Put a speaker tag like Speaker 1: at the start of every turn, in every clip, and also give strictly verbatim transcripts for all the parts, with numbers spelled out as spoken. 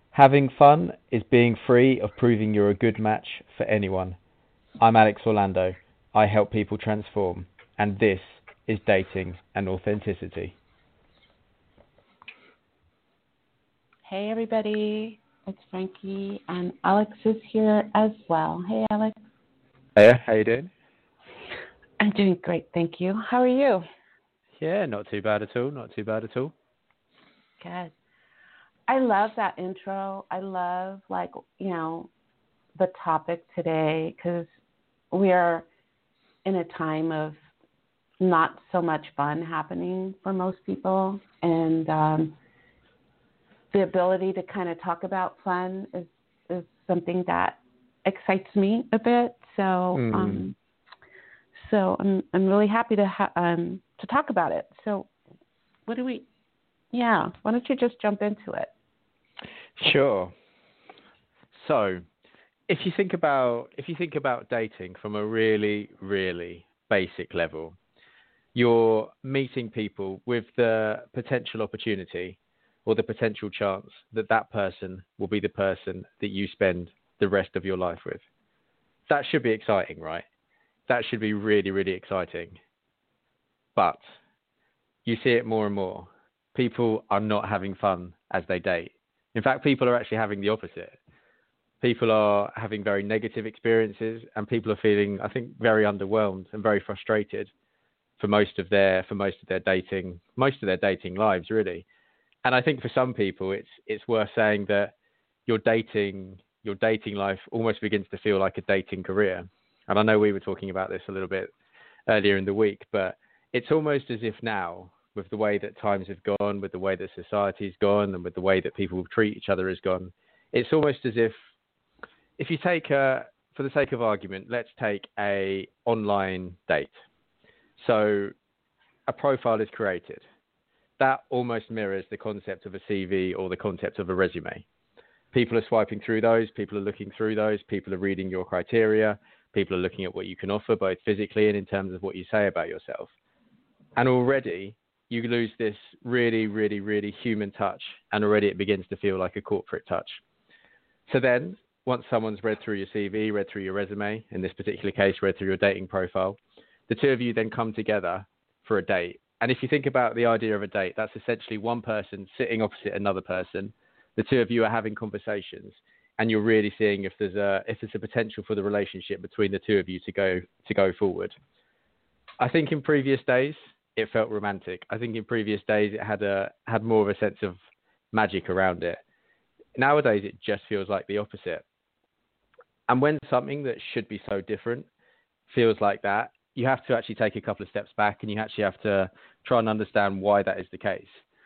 Speaker 1: Having fun is being free of proving you're a good match for anyone. I'm Alex Orlando. I help people transform, and this is Dating and Authenticity.
Speaker 2: Hey, everybody. It's Frankie, and Alex is here as well. Hey, Alex.
Speaker 1: Hey, how you doing?
Speaker 2: I'm doing great, thank you. How are you?
Speaker 1: Yeah, not too bad at all. Not too bad at all.
Speaker 2: Good. I love that intro. I love, like, you know, the topic today because we are in a time of not so much fun happening for most people, and um, the ability to kind of talk about fun is, is something that excites me a bit. So,
Speaker 1: Mm.
Speaker 2: um, so I'm I'm really happy to ha- um to talk about it. So, what do we? Yeah, why don't you just jump into it?
Speaker 1: Sure. So, if you think about if you think about dating from a really, really basic level, you're meeting people with the potential opportunity or the potential chance that that person will be the person that you spend the rest of your life with. That should be exciting, right? That should be really, really exciting. But you see it more and more. People are not having fun as they date. In fact, people are actually having the opposite. People are having very negative experiences, and people are feeling, I think, very underwhelmed and very frustrated for most of their for most of their dating most of their dating lives, really. And I think for some people, it's it's worth saying that your dating your dating life almost begins to feel like a dating career. And I know we were talking about this a little bit earlier in the week, but it's almost as if now, with the way that times have gone, with the way that society's gone, and with the way that people treat each other has gone, it's almost as if if you take a, for the sake of argument, let's take a online date. So a profile is created. That almost mirrors the concept of a C V or the concept of a resume. People are swiping through those, people are looking through those, people are reading your criteria, people are looking at what you can offer, both physically and in terms of what you say about yourself. And already you lose this really, really, really human touch, and already it begins to feel like a corporate touch. So then, once someone's read through your C V, read through your resume, in this particular case, read through your dating profile, the two of you then come together for a date. And if you think about the idea of a date, that's essentially one person sitting opposite another person. The two of you are having conversations, and you're really seeing if there's a if there's a potential for the relationship between the two of you to go to go forward. I think in previous days it felt romantic. I think in previous days it had a had more of a sense of magic around it. Nowadays it just feels like the opposite. And when something that should be so different feels like that, you have to actually take a couple of steps back, and you actually have to try and understand why that is the case.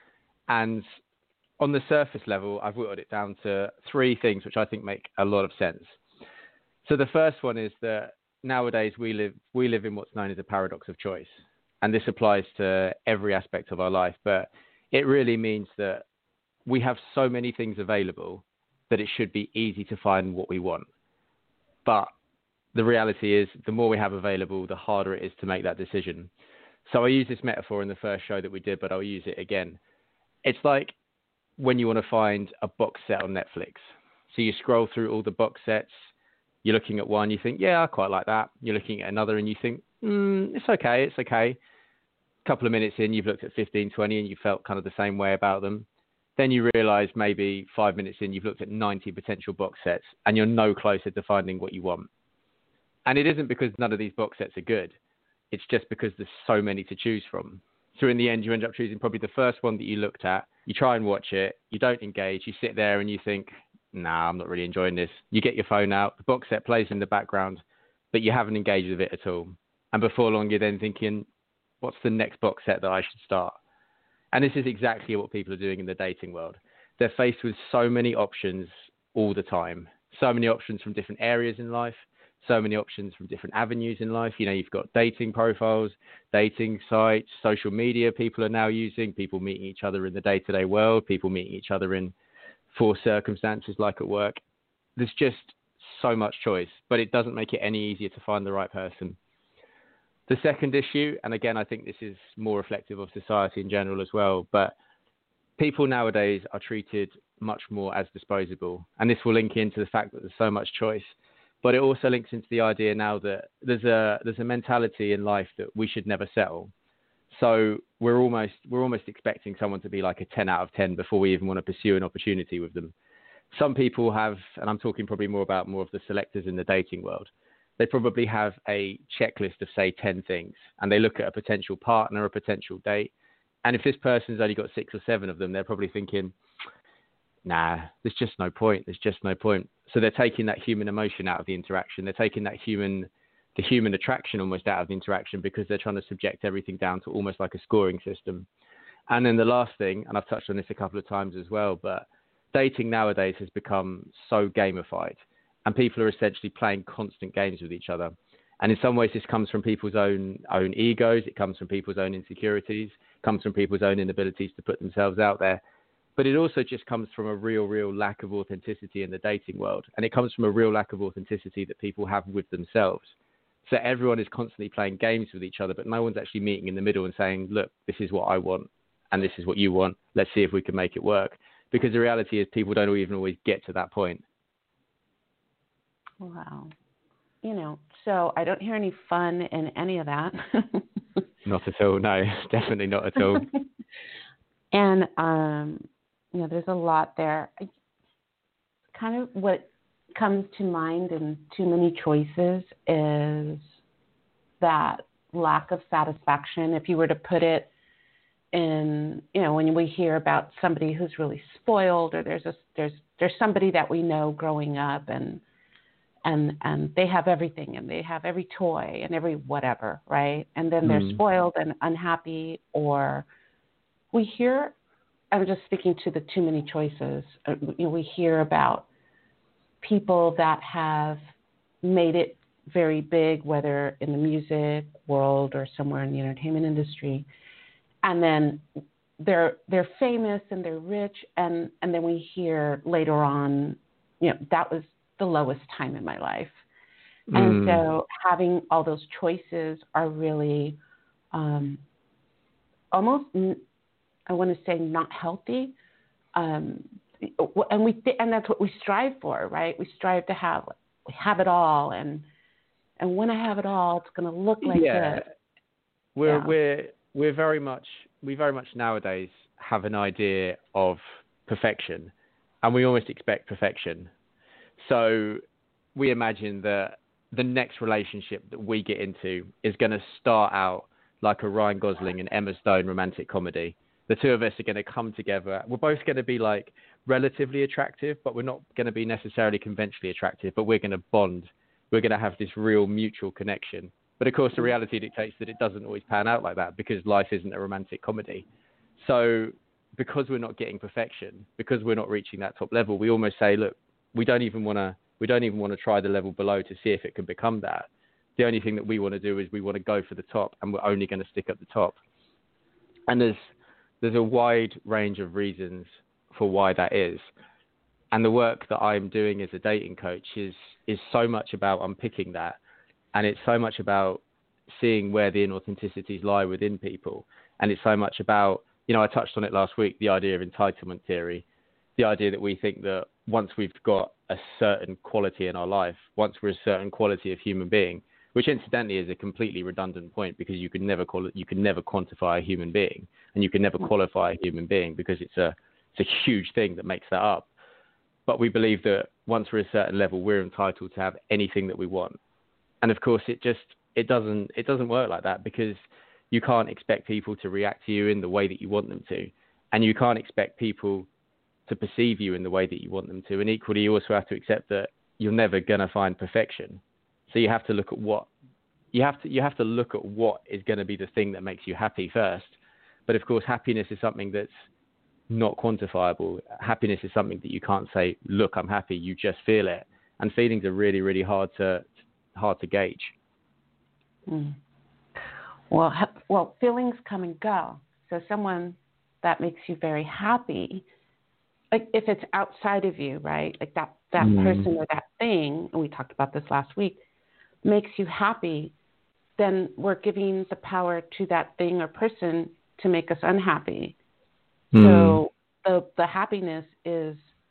Speaker 1: And on the surface level, I've whittled it down to three things which I think make a lot of sense. So the first one is that nowadays we live we live in what's known as a paradox of choice. And this applies to every aspect of our life, but it really means that we have so many things available that it should be easy to find what we want. But the reality is, the more we have available, the harder it is to make that decision. So I used this metaphor in the first show that we did, but I'll use it again. It's like when you want to find a box set on Netflix. So you scroll through all the box sets, you're looking at one, you think, yeah, I quite like that. You're looking at another and you think, mm, it's okay, it's okay. A couple of minutes in, you've looked at fifteen, twenty, and you felt kind of the same way about them. Then you realize maybe five minutes in, you've looked at ninety potential box sets, and you're no closer to finding what you want. And it isn't because none of these box sets are good. It's just because there's so many to choose from. So in the end, you end up choosing probably the first one that you looked at. You try and watch it. You don't engage. You sit there and you think, nah, I'm not really enjoying this. You get your phone out. The box set plays in the background, but you haven't engaged with it at all. And before long, you're then thinking, what's the next box set that I should start? And this is exactly what people are doing in the dating world. They're faced with so many options all the time. So many options from different areas in life. So many options from different avenues in life. You know, you've got dating profiles, dating sites, social media people are now using, people meeting each other in the day-to-day world, people meeting each other in forced circumstances like at work. There's just so much choice, but it doesn't make it any easier to find the right person. The second issue, and again, I think this is more reflective of society in general as well, but people nowadays are treated much more as disposable. And this will link into the fact that there's so much choice. But it also links into the idea now that there's a there's a mentality in life that we should never settle. So we're almost we're almost expecting someone to be like a ten out of ten before we even want to pursue an opportunity with them. Some people have, and I'm talking probably more about more of the selectors in the dating world, they probably have a checklist of, say, ten things, and they look at a potential partner, a potential date. And if this person's only got six or seven of them, they're probably thinking, nah, there's just no point. There's just no point. So they're taking that human emotion out of the interaction. They're taking that human, the human attraction almost out of the interaction because they're trying to subject everything down to almost like a scoring system. And then the last thing, and I've touched on this a couple of times as well, but dating nowadays has become so gamified and people are essentially playing constant games with each other. And in some ways, this comes from people's own own egos. It comes from people's own insecurities. It comes from people's own inabilities to put themselves out there. But it also just comes from a real, real lack of authenticity in the dating world. And it comes from a real lack of authenticity that people have with themselves. So everyone is constantly playing games with each other, but no one's actually meeting in the middle and saying, look, this is what I want and this is what you want. Let's see if we can make it work. Because the reality is people don't even always get to that point.
Speaker 2: Wow. You know, so I don't hear any fun in any of that.
Speaker 1: Not at all. No, definitely not at all.
Speaker 2: And, um, you know, there's a lot there. I, kind of what comes to mind in Too Many Choices is that lack of satisfaction. If you were to put it in, you know, when we hear about somebody who's really spoiled, or there's a there's there's somebody that we know growing up and and and they have everything and they have every toy and every whatever, right? And then they're
Speaker 1: Mm.
Speaker 2: spoiled and unhappy. Or we hear, I'm just speaking to the Too Many Choices, uh, you know, we hear about people that have made it very big, whether in the music world or somewhere in the entertainment industry, and then they're they're famous and they're rich, and, and then we hear later on, you know, that was the lowest time in my life. Mm. And so having all those choices are really um, almost, I want to say, not healthy. Um, and we th- and that's what we strive for, right? We strive to have we have it all, and and when I have it all, it's going to look like
Speaker 1: yeah.
Speaker 2: this.
Speaker 1: We're
Speaker 2: Yeah.
Speaker 1: we're we're very much we very much nowadays have an idea of perfection, and we almost expect perfection. So we imagine that the next relationship that we get into is going to start out like a Ryan Gosling and Emma Stone romantic comedy. The two of us are going to come together. We're both going to be like relatively attractive, but we're not going to be necessarily conventionally attractive, but we're going to bond. We're going to have this real mutual connection. But of course, the reality dictates that it doesn't always pan out like that because life isn't a romantic comedy. So because we're not getting perfection, because we're not reaching that top level, we almost say, look, we don't even want to, we don't even want to try the level below to see if it can become that. The only thing that we want to do is we want to go for the top, and we're only going to stick at the top. And there's, there's a wide range of reasons for why that is. And the work that I'm doing as a dating coach is, is so much about unpicking that. And it's so much about seeing where the inauthenticities lie within people. And it's so much about, you know, I touched on it last week, the idea of entitlement theory, the idea that we think that once we've got a certain quality in our life, once we're a certain quality of human being, which incidentally is a completely redundant point because you can never call it, you can never quantify a human being, and you can never qualify a human being because it's a, it's a huge thing that makes that up. But we believe that once we're a certain level, we're entitled to have anything that we want. And of course, it just it doesn't it doesn't work like that because you can't expect people to react to you in the way that you want them to, and you can't expect people to perceive you in the way that you want them to. And equally, you also have to accept that you're never gonna find perfection. So you have to look at what you have to you have to look at what is going to be the thing that makes you happy first. But of course, happiness is something that's not quantifiable. Happiness is something that you can't say, look, I'm happy. You just feel it, and feelings are really, really hard to hard to gauge.
Speaker 2: Mm. Well, ha- well, feelings come and go. So someone that makes you very happy, like if it's outside of you, right? Like that that mm. person or that thing, and we talked about this last week, makes you happy, then we're giving the power to that thing or person to make us unhappy. Mm. So the the happiness is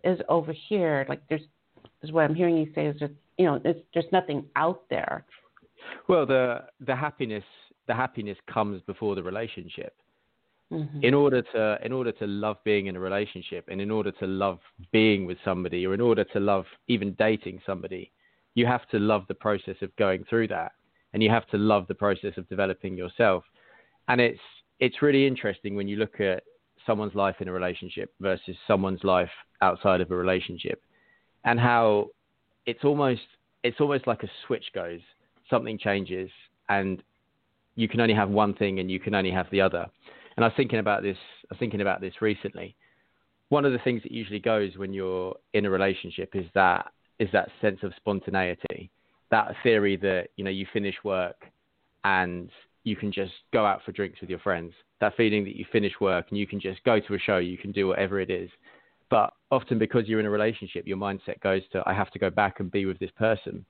Speaker 2: is over here. Like there's, is what I'm hearing you say is just, you know, it's, there's nothing out there.
Speaker 1: Well, the the happiness the happiness comes before the relationship.
Speaker 2: Mm-hmm.
Speaker 1: In order to in order to love being in a relationship, and in order to love being with somebody, or in order to love even dating somebody, you have to love the process of going through that, and you have to love the process of developing yourself. And it's it's really interesting when you look at someone's life in a relationship versus someone's life outside of a relationship, and how it's almost it's almost like a switch goes, something changes, and you can only have one thing and you can only have the other. And I was thinking about this. I was thinking about this recently. One of the things that usually goes when you're in a relationship is that is that sense of spontaneity. That theory that, you know, you finish work and you can just go out for drinks with your friends. That feeling that you finish work and you can just go to a show. You can do whatever it is. But often because you're in a relationship, your mindset goes to, I have to go back and be with this person.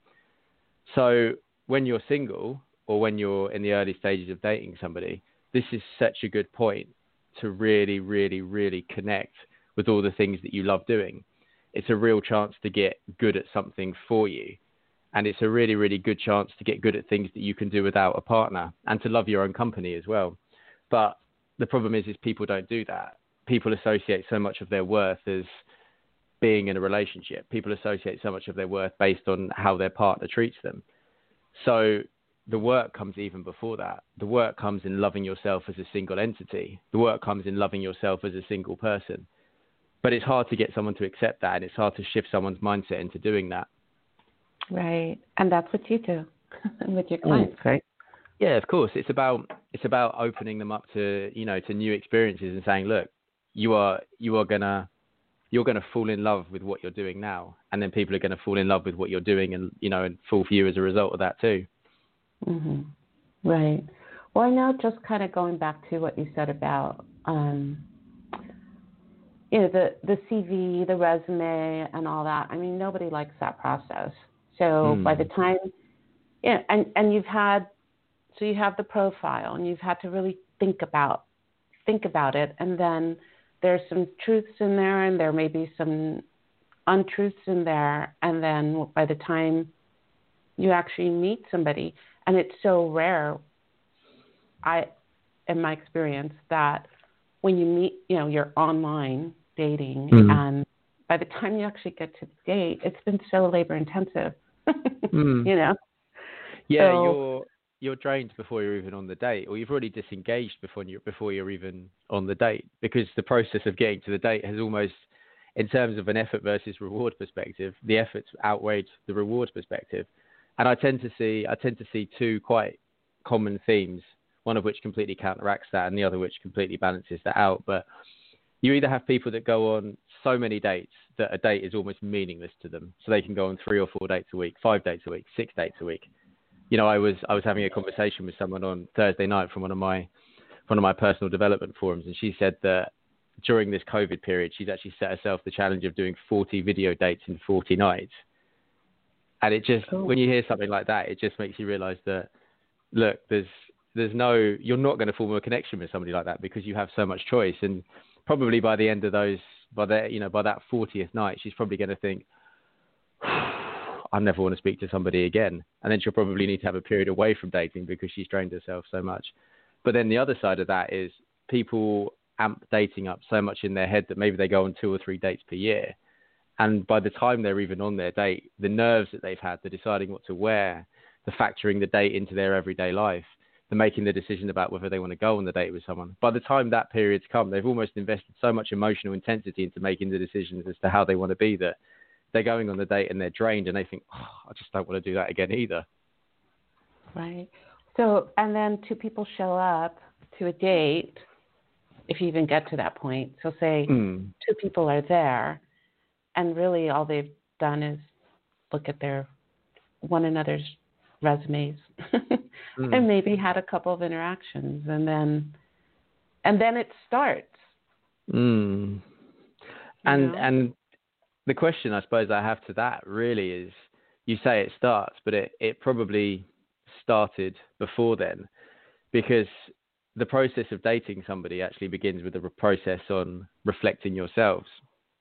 Speaker 1: So when you're single, or when you're in the early stages of dating somebody, this is such a good point to really, really, really connect with all the things that you love doing. It's a real chance to get good at something for you. And it's a really, really good chance to get good at things that you can do without a partner, and to love your own company as well. But the problem is, is people don't do that. People associate so much of their worth as being in a relationship. People associate so much of their worth based on how their partner treats them. So the work comes even before that. The work comes in loving yourself as a single entity. The work comes in loving yourself as a single person. But it's hard to get someone to accept that, and it's hard to shift someone's mindset into doing that.
Speaker 2: Right. And that's what you do with your clients, mm. right?
Speaker 1: Yeah, of course. It's about it's about opening them up to, you know, to new experiences and saying, look, you are you are gonna you're gonna fall in love with what you're doing now, and then people are gonna fall in love with what you're doing, and, you know, and fall for you as a result of that too.
Speaker 2: Mm-hmm. Right. Well, I know, just kind of going back to what you said about, um, you know, the, the C V, the resume, and all that. I mean, nobody likes that process. So mm. by the time, yeah, and, and you've had, so you have the profile, and you've had to really think about, think about it, and then there's some truths in there, and there may be some untruths in there, and then by the time you actually meet somebody. And it's so rare, I, in my experience, that when you meet, you know, you're online dating, mm. and by the time you actually get to the date, it's been so labor intensive, mm. you know?
Speaker 1: Yeah, so, you're you're drained before you're even on the date, or you've already disengaged before you're, before you're even on the date, because the process of getting to the date has almost, in terms of an effort versus reward perspective, the efforts outweighed the reward perspective. And I tend to see I tend to see two quite common themes, one of which completely counteracts that, and the other which completely balances that out. But you either have people that go on so many dates that a date is almost meaningless to them, so they can go on three or four dates a week, five dates a week, six dates a week. You know, I was I was having a conversation with someone on Thursday night from one of my one of my personal development forums, and she said that during this COVID period, she's actually set herself the challenge of doing forty video dates in forty nights. And it just, cool. When you hear something like that, it just makes you realize that, look, there's there's no, you're not going to form a connection with somebody like that because you have so much choice. And probably by the end of those, by the, you know, by that fortieth night, she's probably going to think, I never want to speak to somebody again. And then she'll probably need to have a period away from dating because she's drained herself so much. But then the other side of that is people amp dating up so much in their head that maybe they go on two or three dates per year. And by the time they're even on their date, the nerves that they've had, the deciding what to wear, the factoring the date into their everyday life, the making the decision about whether they want to go on the date with someone. By the time that period's come, they've almost invested so much emotional intensity into making the decisions as to how they want to be that they're going on the date and they're drained and they think, oh, I just don't want to do that again either.
Speaker 2: Right. So, and then two people show up to a date, if you even get to that point. So say mm. two people are there, and really all they've done is look at their one another's resumes mm. and maybe had a couple of interactions, and then and then it starts.
Speaker 1: Mm. And know? and the question I suppose I have to that really is, you say it starts, but it, it probably started before then, because the process of dating somebody actually begins with a process on reflecting yourselves.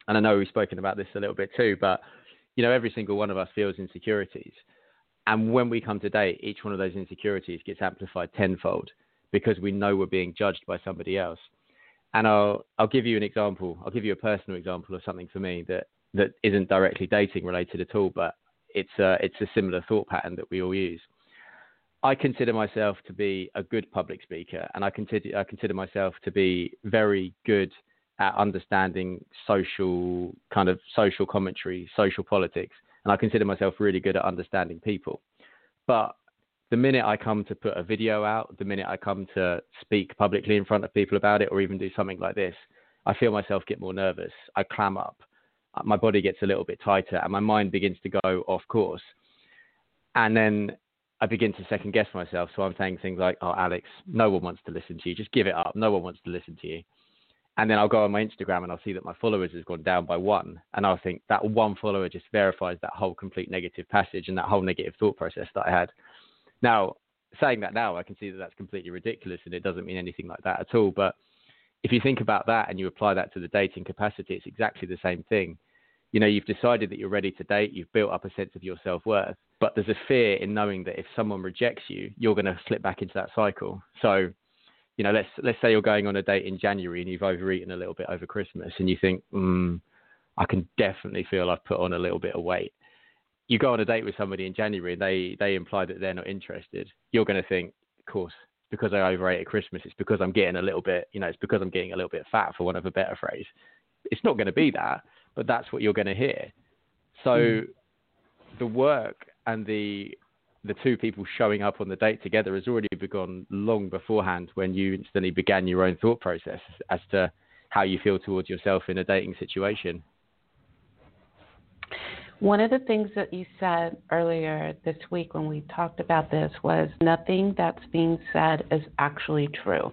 Speaker 1: and I know we've spoken about this a little bit too, but, you know, every single one of us feels insecurities. And when we come to date, each one of those insecurities gets amplified tenfold because we know we're being judged by somebody else. And I'll I'll give you an example. I'll give you a personal example of something for me that, that isn't directly dating related at all, but it's a, it's a similar thought pattern that we all use. I consider myself to be a good public speaker, and I consider I consider myself to be very good at understanding social kind of social commentary, social politics, and I consider myself really good at understanding people. But the minute I come to put a video out, the minute I come to speak publicly in front of people about it, or even do something like this, I feel myself get more nervous. I clam up. My body gets a little bit tighter, and my mind begins to go off course. And then I begin to second guess myself. So I'm saying things like, oh, Alex, no one wants to listen to you. Just give it up. No one wants to listen to you. And then I'll go on my Instagram and I'll see that my followers has gone down by one. And I'll think that one follower just verifies that whole complete negative passage and that whole negative thought process that I had. Now, saying that now, I can see that that's completely ridiculous and it doesn't mean anything like that at all. But if you think about that and you apply that to the dating capacity, it's exactly the same thing. You know, you've decided that you're ready to date. You've built up a sense of your self-worth. But there's a fear in knowing that if someone rejects you, you're going to slip back into that cycle. So, you know, let's let's say you're going on a date in January and you've overeaten a little bit over Christmas and you think, mm, I can definitely feel I've put on a little bit of weight. You go on a date with somebody in January and they, they imply that they're not interested. You're going to think, of course, because I overate at Christmas, it's because I'm getting a little bit, you know, it's because I'm getting a little bit fat, for want of a better phrase. It's not going to be that, but that's what you're going to hear. So mm. the work and the the two people showing up on the date together has already begun long beforehand, when you instantly began your own thought process as to how you feel towards yourself in a dating situation.
Speaker 2: One of the things that you said earlier this week when we talked about this was nothing that's being said is actually true.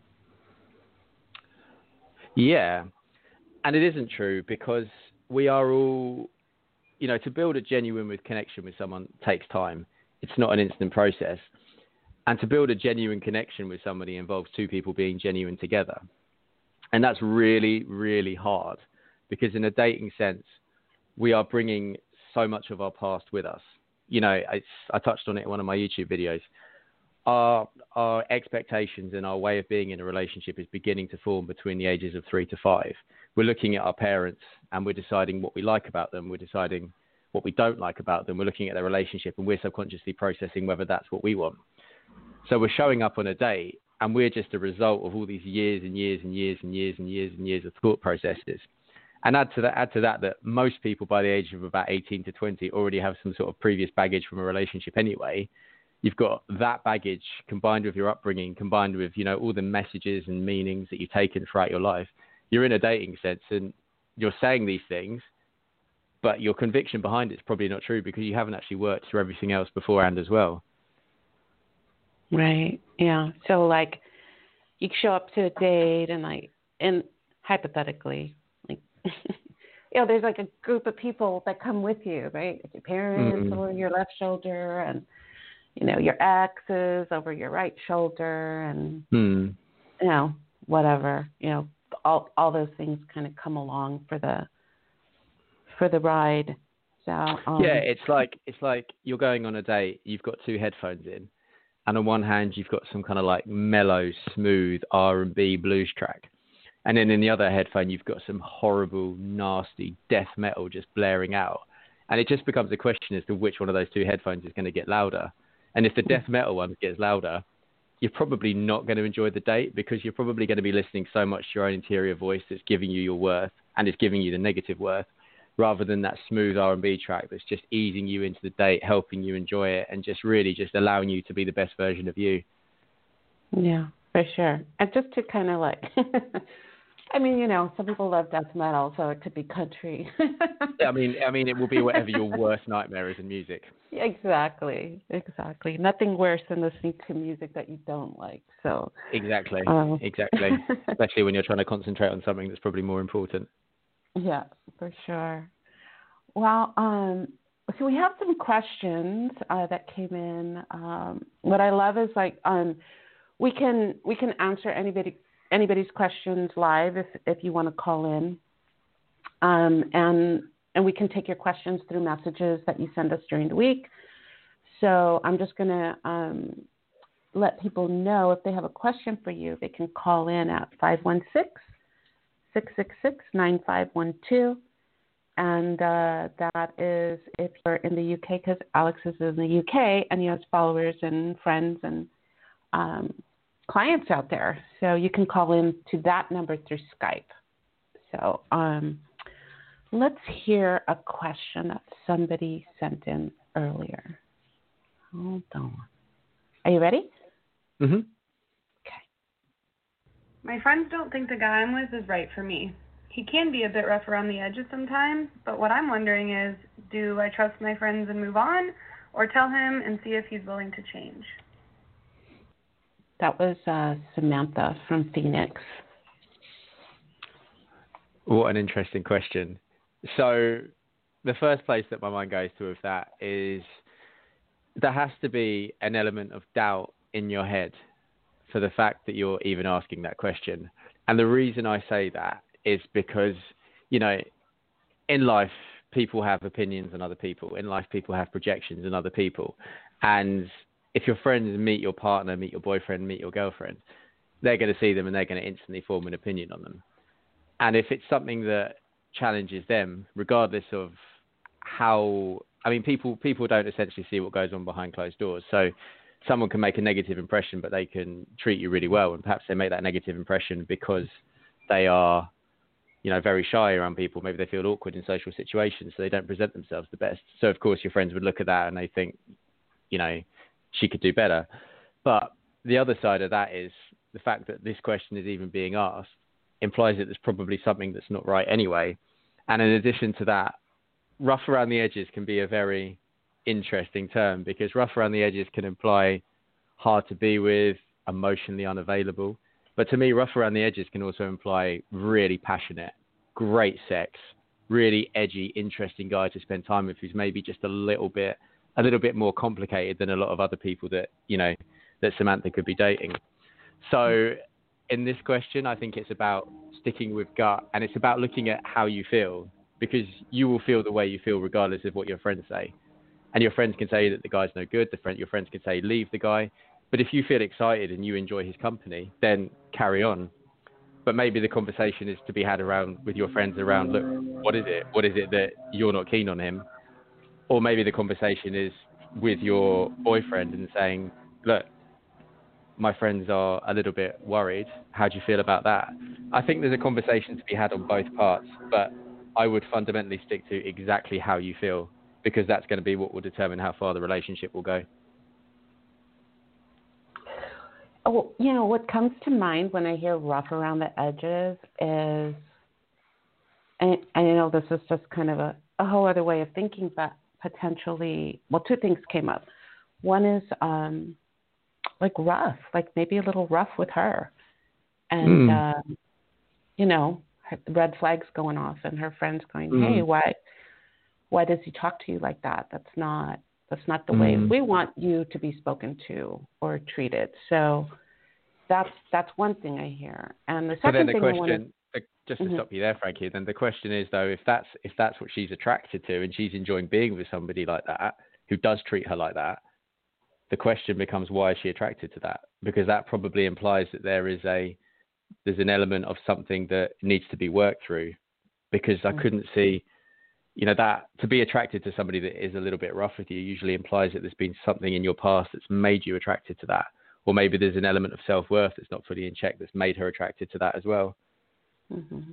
Speaker 1: Yeah, and it isn't true, because we are all, you know, to build a genuine with connection with someone takes time. It's not an instant process. And to build a genuine connection with somebody involves two people being genuine together. And that's really, really hard, because in a dating sense, we are bringing so much of our past with us. You know, it's, I touched on it in one of my YouTube videos. Our, our expectations and our way of being in a relationship is beginning to form between the ages of three to five. We're looking at our parents and we're deciding what we like about them. We're deciding what we don't like about them. We're looking at their relationship and we're subconsciously processing whether that's what we want. So we're showing up on a date and we're just a result of all these years and years and years and years and years and years of thought processes. And add to that, add to that, that most people by the age of about eighteen to twenty already have some sort of previous baggage from a relationship anyway. You've got that baggage combined with your upbringing, combined with, you know, all the messages and meanings that you've taken throughout your life. You're in a dating sense and you're saying these things, but your conviction behind it's probably not true, because you haven't actually worked through everything else beforehand as well.
Speaker 2: Right. Yeah. So like you show up to a date and like, and hypothetically, like, you know, there's like a group of people that come with you, right? Like your parents mm. over your left shoulder, and, you know, your exes over your right shoulder, and, mm. you know, whatever, you know, all, all those things kind of come along for the, for the ride. So, um,
Speaker 1: yeah, it's like, it's like you're going on a date, you've got two headphones in, and on one hand, you've got some kind of like mellow, smooth R and B blues track. And then in the other headphone, you've got some horrible, nasty death metal just blaring out. And it just becomes a question as to which one of those two headphones is going to get louder. And if the death metal one gets louder, you're probably not going to enjoy the date, because you're probably going to be listening so much to your own interior voice that's giving you your worth and is giving you the negative worth, rather than that smooth R and B track that's just easing you into the date, helping you enjoy it, and just really just allowing you to be the best version of you.
Speaker 2: Yeah, for sure. And just to kind of like, I mean, you know, some people love death metal, so it could be country.
Speaker 1: yeah, I mean, I mean, it will be whatever your worst nightmare is in music.
Speaker 2: Exactly, exactly. Nothing worse than listening to music that you don't like. So
Speaker 1: exactly, um, exactly. Especially when you're trying to concentrate on something that's probably more important.
Speaker 2: Yeah, for sure. Well, um, so we have some questions uh, that came in. Um, what I love is like um, we can we can answer anybody anybody's questions live if if you want to call in. Um, and and we can take your questions through messages that you send us during the week. So I'm just going to um, let people know if they have a question for you, they can call in at five one six, six six six, nine five one two. And uh, that is if you're in the U K, because Alex is in the U K and he has followers and friends and um, clients out there. So you can call in to that number through Skype. So um, let's hear a question that somebody sent in earlier. Hold on. Are you ready?
Speaker 1: Mm-hmm.
Speaker 2: Okay.
Speaker 3: My friends don't think the guy I'm with is right for me. He can be a bit rough around the edges sometimes, but what I'm wondering is, do I trust my friends and move on, or tell him and see if he's willing to change?
Speaker 2: That was uh, Samantha from Phoenix.
Speaker 1: What an interesting question. So the first place that my mind goes to with that is there has to be an element of doubt in your head for the fact that you're even asking that question. And the reason I say that is because, you know, in life, people have opinions on other people. In life, people have projections on other people. And if your friends meet your partner, meet your boyfriend, meet your girlfriend, they're going to see them and they're going to instantly form an opinion on them. And if it's something that challenges them, regardless of how, I mean, people people don't essentially see what goes on behind closed doors. So someone can make a negative impression, but they can treat you really well. And perhaps they make that negative impression because they are, you know, very shy around people. Maybe they feel awkward in social situations, so they don't present themselves the best. So, of course, your friends would look at that and they think, you know, she could do better. But the other side of that is the fact that this question is even being asked implies that there's probably something that's not right anyway. And in addition to that, rough around the edges can be a very interesting term, because rough around the edges can imply hard to be with, emotionally unavailable. But to me, rough around the edges can also imply really passionate, great sex, really edgy, interesting guy to spend time with, who's maybe just a little bit, a little bit more complicated than a lot of other people that, you know, that Samantha could be dating. So in this question, I think it's about sticking with gut, and it's about looking at how you feel, because you will feel the way you feel regardless of what your friends say. And your friends can say that the guy's no good. The friend, your friends can say, leave the guy. But if you feel excited and you enjoy his company, then carry on. But maybe the conversation is to be had around with your friends around, look, what is it? What is it that you're not keen on him? Or maybe the conversation is with your boyfriend and saying, look, my friends are a little bit worried. How do you feel about that? I think there's a conversation to be had on both parts, but I would fundamentally stick to exactly how you feel, because that's going to be what will determine how far the relationship will go.
Speaker 2: Oh, you know, what comes to mind when I hear rough around the edges is, and I know this is just kind of a, a whole other way of thinking, but potentially, well, two things came up. One is um, like rough, like maybe a little rough with her. And, mm. um, you know, red flags going off and her friends going, mm. hey, why, why does he talk to you like that? That's not, That's not the mm. way we want you to be spoken to or treated. So that's that's one thing I hear. And the second
Speaker 1: so then the
Speaker 2: thing
Speaker 1: question,
Speaker 2: I want to,
Speaker 1: just to
Speaker 2: mm-hmm.
Speaker 1: stop you there, Frankie, then the question is, though, if that's if that's what she's attracted to and she's enjoying being with somebody like that, who does treat her like that, the question becomes, why is she attracted to that? Because that probably implies that there is a there's an element of something that needs to be worked through. Because I mm-hmm. couldn't see. You know, that to be attracted to somebody that is a little bit rough with you usually implies that there's been something in your past that's made you attracted to that. Or maybe there's an element of self-worth that's not fully in check that's made her attracted to that as well.
Speaker 2: Mm-hmm.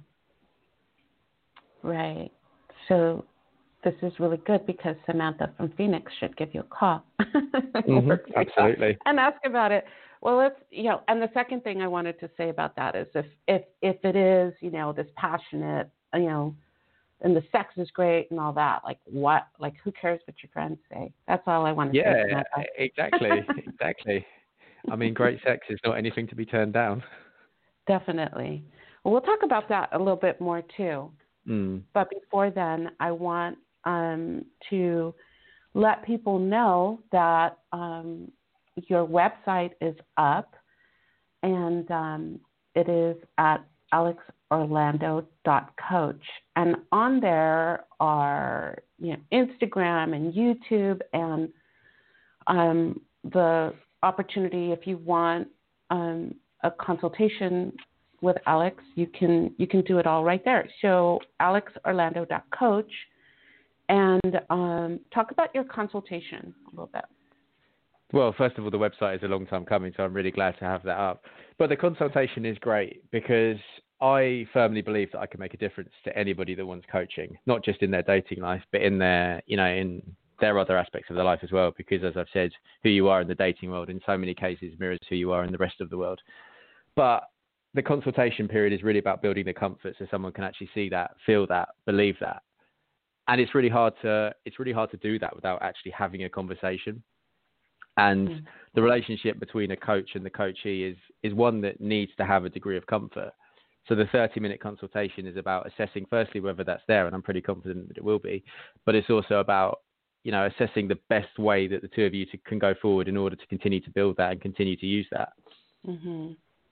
Speaker 2: Right. So this is really good, because Samantha from Phoenix should give you a call.
Speaker 1: mm-hmm. Absolutely.
Speaker 2: And ask about it. Well, let's, you know, and the second thing I wanted to say about that is if, if, if it is, you know, this passionate, you know, and the sex is great and all that, like what, like who cares what your friends say? That's all I want to
Speaker 1: yeah,
Speaker 2: say.
Speaker 1: Yeah, exactly, exactly. I mean, great sex is not anything to be turned down.
Speaker 2: Definitely. Well, we'll talk about that a little bit more too.
Speaker 1: Mm.
Speaker 2: But before then, I want um, to let people know that um, your website is up, and um, it is at alex orlando dot coach. And on there are, you know, Instagram and YouTube and um, the opportunity, if you want um, a consultation with Alex, you can you can do it all right there. So alex orlando dot coach, and um, talk about your consultation a little bit.
Speaker 1: Well, first of all, the website is a long time coming, so I'm really glad to have that up. But the consultation is great because I firmly believe that I can make a difference to anybody that wants coaching, not just in their dating life, but in their, you know, in their other aspects of their life as well. Because as I've said, who you are in the dating world in so many cases mirrors who you are in the rest of the world. But the consultation period is really about building the comfort so someone can actually see that, feel that, believe that. And it's really hard to, it's really hard to do that without actually having a conversation. And mm. the relationship between a coach and the coachee is, is one that needs to have a degree of comfort. So the thirty minute consultation is about assessing firstly whether that's there, and I'm pretty confident that it will be, but it's also about, you know, assessing the best way that the two of you to, can go forward in order to continue to build that and continue to use that.
Speaker 2: Mm-hmm.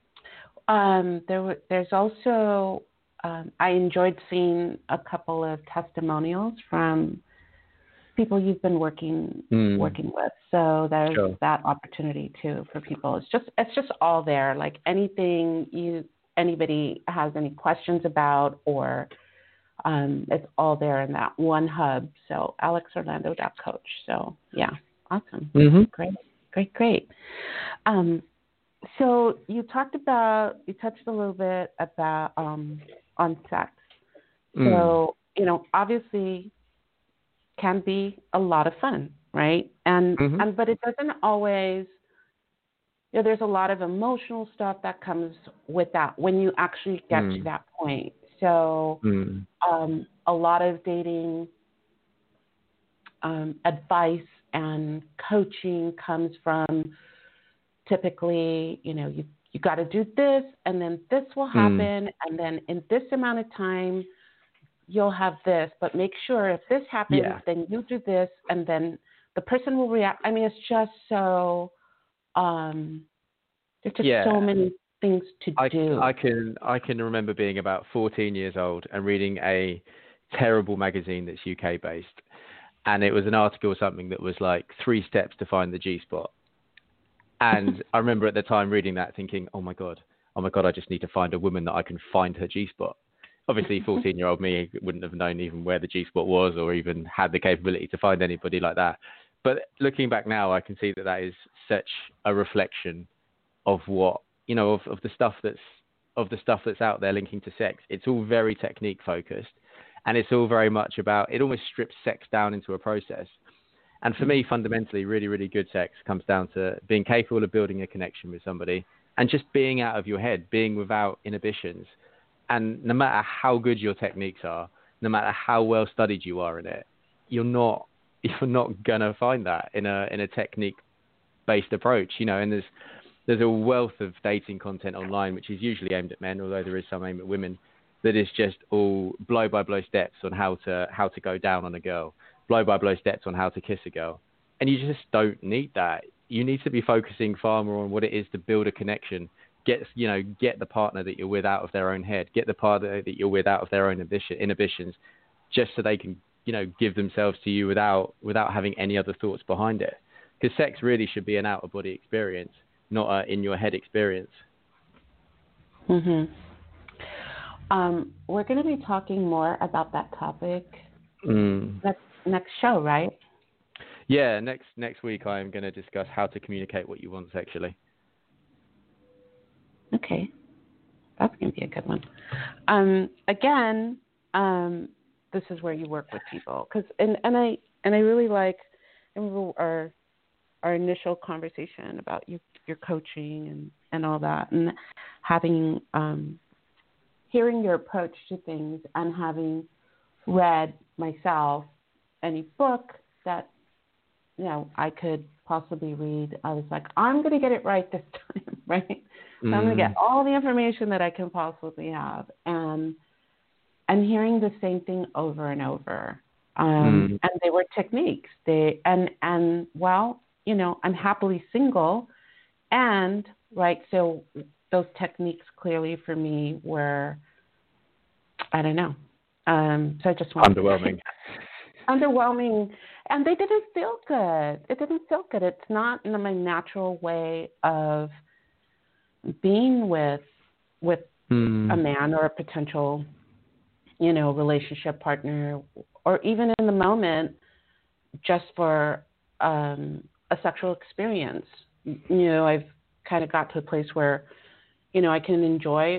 Speaker 2: Um, there, there's also, um, I enjoyed seeing a couple of testimonials from people you've been working mm. working with. So there's sure. that opportunity too for people. It's just it's just all there. Like anything you anybody has any questions about, or um, it's all there in that one hub. So alex orlando dot coach. So yeah, awesome. Mm-hmm. Great, great, great. Um, so you talked about you touched a little bit about um, on sex. Mm. So you know, obviously, can be a lot of fun, right? And mm-hmm. and but it doesn't always, you know, there's a lot of emotional stuff that comes with that when you actually get mm. to that point. So mm. um, a lot of dating um, advice and coaching comes from typically, you know, you you got to do this, and then this will happen, mm. and then in this amount of time, you'll have this, but make sure if this happens, yeah. then you do this, and then the person will react. I mean, it's just so, um, there's just yeah. so many things to
Speaker 1: I,
Speaker 2: do.
Speaker 1: I can, I can remember being about fourteen years old and reading a terrible magazine that's U K based. And it was an article or something that was like three steps to find the G-spot. And I remember at the time reading that thinking, oh my God, oh my God, I just need to find a woman that I can find her G-spot. Obviously, fourteen-year-old me wouldn't have known even where the G-spot was or even had the capability to find anybody like that. But looking back now, I can see that that is such a reflection of what, you know, of, of the stuff that's of the stuff that's out there linking to sex. It's all very technique focused, and it's all very much about, it almost strips sex down into a process. And for me, fundamentally, really, really good sex comes down to being capable of building a connection with somebody and just being out of your head, being without inhibitions. And no matter how good your techniques are, no matter how well studied you are in it, you're not you're not gonna find that in a in a technique based approach, you know. And there's there's a wealth of dating content online which is usually aimed at men, although there is some aimed at women, that is just all blow by blow steps on how to how to go down on a girl, blow by blow steps on how to kiss a girl, and you just don't need that. You need to be focusing far more on what it is to build a connection. Get, you know, get the partner that you're with out of their own head. Get the partner that you're with out of their own ambition, inhibitions, just so they can, you know, give themselves to you without without having any other thoughts behind it. Because sex really should be an out of body experience, not a in your head experience.
Speaker 2: Mhm. Um, we're going to be talking more about that topic mm. next next show, right?
Speaker 1: Yeah, next next week I am going to discuss how to communicate what you want sexually.
Speaker 2: Okay, that's going to be a good one. Um, again, um, this is where you work with people, because and, and I and I really like our our initial conversation about you, your coaching and, and all that, and having um, hearing your approach to things, and having read myself any book that, you know, I could possibly read. I was like, I'm going to get it right this time, right? So I'm going to get all the information that I can possibly have, and and hearing the same thing over and over. Um, mm. And they were techniques. They and and well, you know, I'm happily single, and right. So those techniques clearly for me were, I don't know. Um, so I just wanted
Speaker 1: underwhelming.
Speaker 2: To, underwhelming, and they didn't feel good. It didn't feel good. It's not in my natural way of being with with
Speaker 1: mm.
Speaker 2: a man or a potential, you know, relationship partner, or even in the moment, just for um, a sexual experience. You know, I've kind of got to a place where, you know, I can enjoy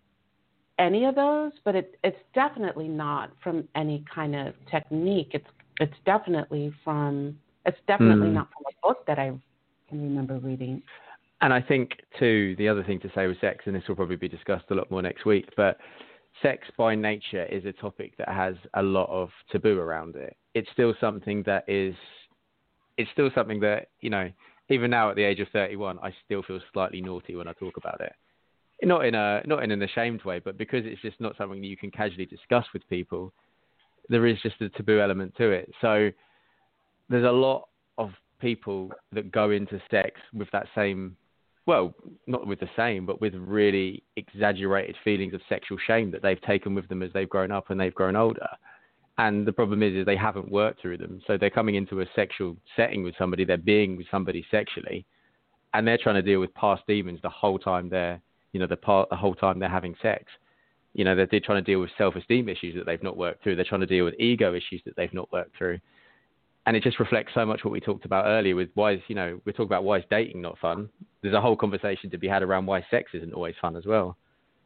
Speaker 2: any of those, but it, it's definitely not from any kind of technique. It's it's definitely from it's definitely
Speaker 1: mm.
Speaker 2: not from a book that I can remember reading.
Speaker 1: And I think, too, the other thing to say with sex, and this will probably be discussed a lot more next week, but sex by nature is a topic that has a lot of taboo around it. It's still something that is, it's still something that, you know, even now at the age of thirty-one, I still feel slightly naughty when I talk about it. Not in a, not in an ashamed way, but because it's just not something that you can casually discuss with people, there is just a taboo element to it. So there's a lot of people that go into sex with that same, well, not with the same, but with really exaggerated feelings of sexual shame that they've taken with them as they've grown up and they've grown older. And the problem is, is they haven't worked through them. So they're coming into a sexual setting with somebody, they're being with somebody sexually, and they're trying to deal with past demons the whole time they're, you know, the, part, the whole time they're having sex. You know, they're, they're trying to deal with self-esteem issues that they've not worked through. They're trying to deal with ego issues that they've not worked through. And it just reflects so much what we talked about earlier with why is, you know, we're talking about why is dating not fun. There's a whole conversation to be had around why sex isn't always fun as well.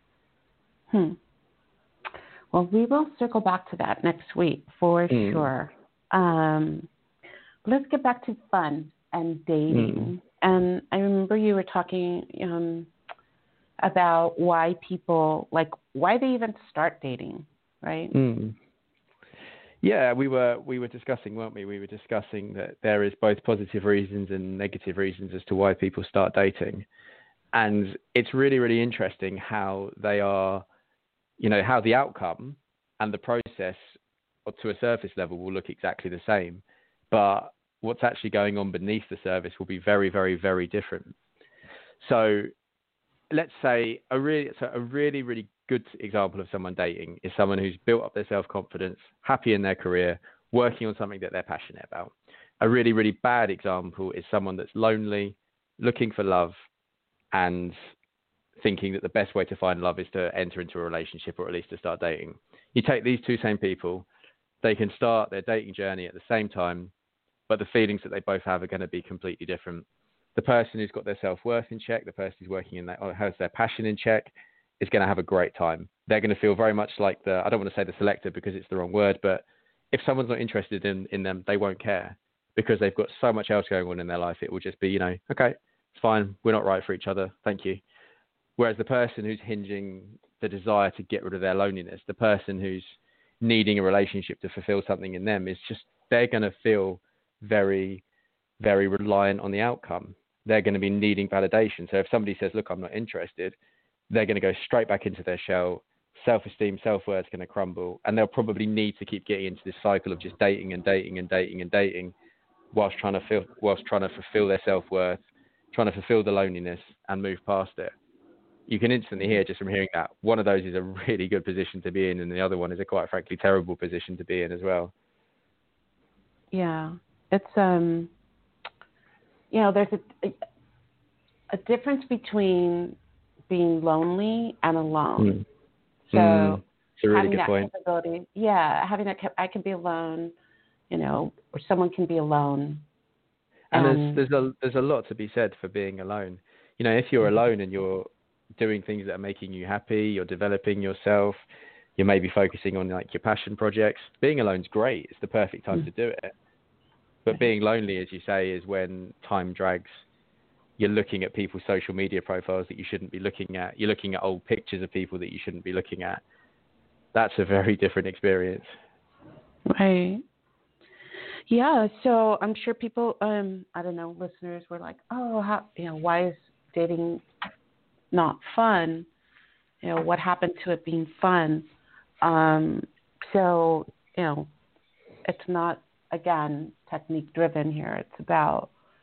Speaker 2: Hmm. Well, we will circle back to that next week for mm. sure. Um, let's get back to fun and dating. Mm. And I remember you were talking um, about why people, like, why they even start dating, right?
Speaker 1: Mm. Yeah, we were we were discussing, weren't we? We were discussing that there is both positive reasons and negative reasons as to why people start dating. And it's really, really interesting how they are, you know, how the outcome and the process to a surface level will look exactly the same. But what's actually going on beneath the surface will be very, very, very different. So let's say a really, so a really, really good example of someone dating is someone who's built up their self-confidence, happy in their career, working on something that they're passionate about. A really, really bad example is someone that's lonely, looking for love, and thinking that the best way to find love is to enter into a relationship, or at least to start dating. You take these two same people, they can start their dating journey at the same time, but the feelings that they both have are going to be completely different. The person who's got their self-worth in check, the person who's working in that, or has their passion in check, is going to have a great time. They're going to feel very much like the, I don't want to say the selector because it's the wrong word, but if someone's not interested in, in them, they won't care because they've got so much else going on in their life. It will just be, you know, okay, it's fine. We're not right for each other. Thank you. Whereas the person who's hinging the desire to get rid of their loneliness, the person who's needing a relationship to fulfill something in them, is just, they're going to feel very, very reliant on the outcome. They're going to be needing validation. So if somebody says, look, I'm not interested, they're going to go straight back into their shell. Self-esteem, self-worth is going to crumble. And they'll probably need to keep getting into this cycle of just dating and dating and dating and dating whilst trying to feel, whilst trying to fulfill their self-worth, trying to fulfill the loneliness and move past it. You can instantly hear just from hearing that one of those is a really good position to be in, and the other one is a quite frankly terrible position to be in as well.
Speaker 2: Yeah, it's um, you know, there's a a difference between being lonely and alone.
Speaker 1: Mm.
Speaker 2: So
Speaker 1: mm. It's a really
Speaker 2: having
Speaker 1: good
Speaker 2: that
Speaker 1: point.
Speaker 2: capability, yeah, having that, I can be alone, you know, or someone can be alone.
Speaker 1: And,
Speaker 2: and
Speaker 1: there's there's a there's a lot to be said for being alone. You know, if you're alone and you're doing things that are making you happy, you're developing yourself, you may be focusing on like your passion projects. Being alone's great. It's the perfect time mm. to do it. But being lonely, as you say, is when time drags. You're looking at people's social media profiles that you shouldn't be looking at. You're looking at old pictures of people that you shouldn't be looking at. That's a very different experience.
Speaker 2: Right. Yeah. So I'm sure people, um, I don't know, listeners were like, oh, how, you know, why is dating not fun? You know, what happened to it being fun? Um, so, you know, it's not, again, technique driven here. It's about,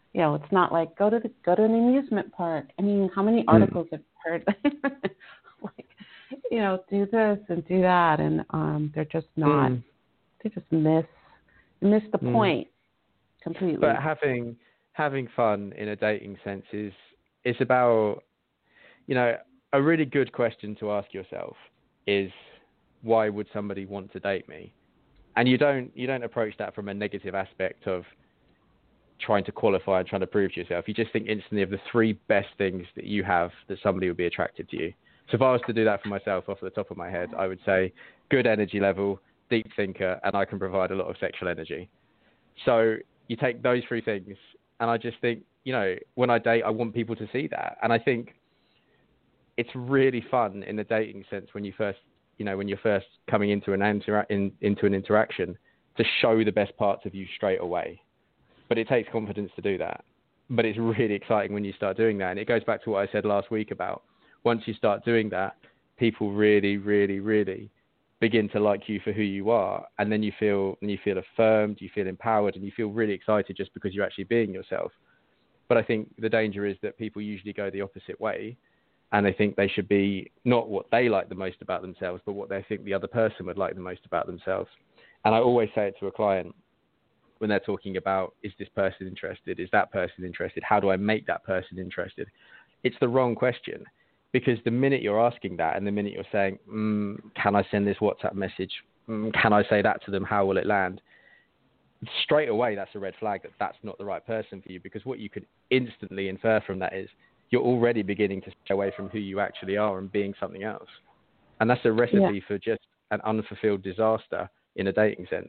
Speaker 2: You know, it's not like go to the go to an amusement park. I mean, how many articles mm. have heard like, you know, do this and do that, and um, they're just not. Mm. They just miss miss the mm. point completely.
Speaker 1: But having having fun in a dating sense is it's about, you know, a really good question to ask yourself is, why would somebody want to date me? And you don't you don't approach that from a negative aspect of trying to qualify and trying to prove to yourself. You just think instantly of the three best things that you have that somebody would be attracted to you. So if I was to do that for myself off the top of my head, I would say good energy level, deep thinker, and I can provide a lot of sexual energy. So you take those three things, and I just think, you know, when I date, I want people to see that. And I think it's really fun in the dating sense when you first, you know, when you're first coming into an intera- in, into an interaction to show the best parts of you straight away. But it takes confidence to do that. But it's really exciting when you start doing that. And it goes back to what I said last week about once you start doing that, people really, really, really begin to like you for who you are. And then you feel and you feel affirmed, you feel empowered, and you feel really excited just because you're actually being yourself. But I think the danger is that people usually go the opposite way. And they think they should be not what they like the most about themselves, but what they think the other person would like the most about themselves. And I always say it to a client, when they're talking about, is this person interested? Is that person interested? How do I make that person interested? It's the wrong question, because the minute you're asking that and the minute you're saying, mm, can I send this WhatsApp message? Mm, can I say that to them? How will it land? Straight away, that's a red flag that that's not the right person for you, because what you could instantly infer from that is you're already beginning to stay away from who you actually are and being something else. And that's a recipe yeah. for just an unfulfilled disaster in a dating sense.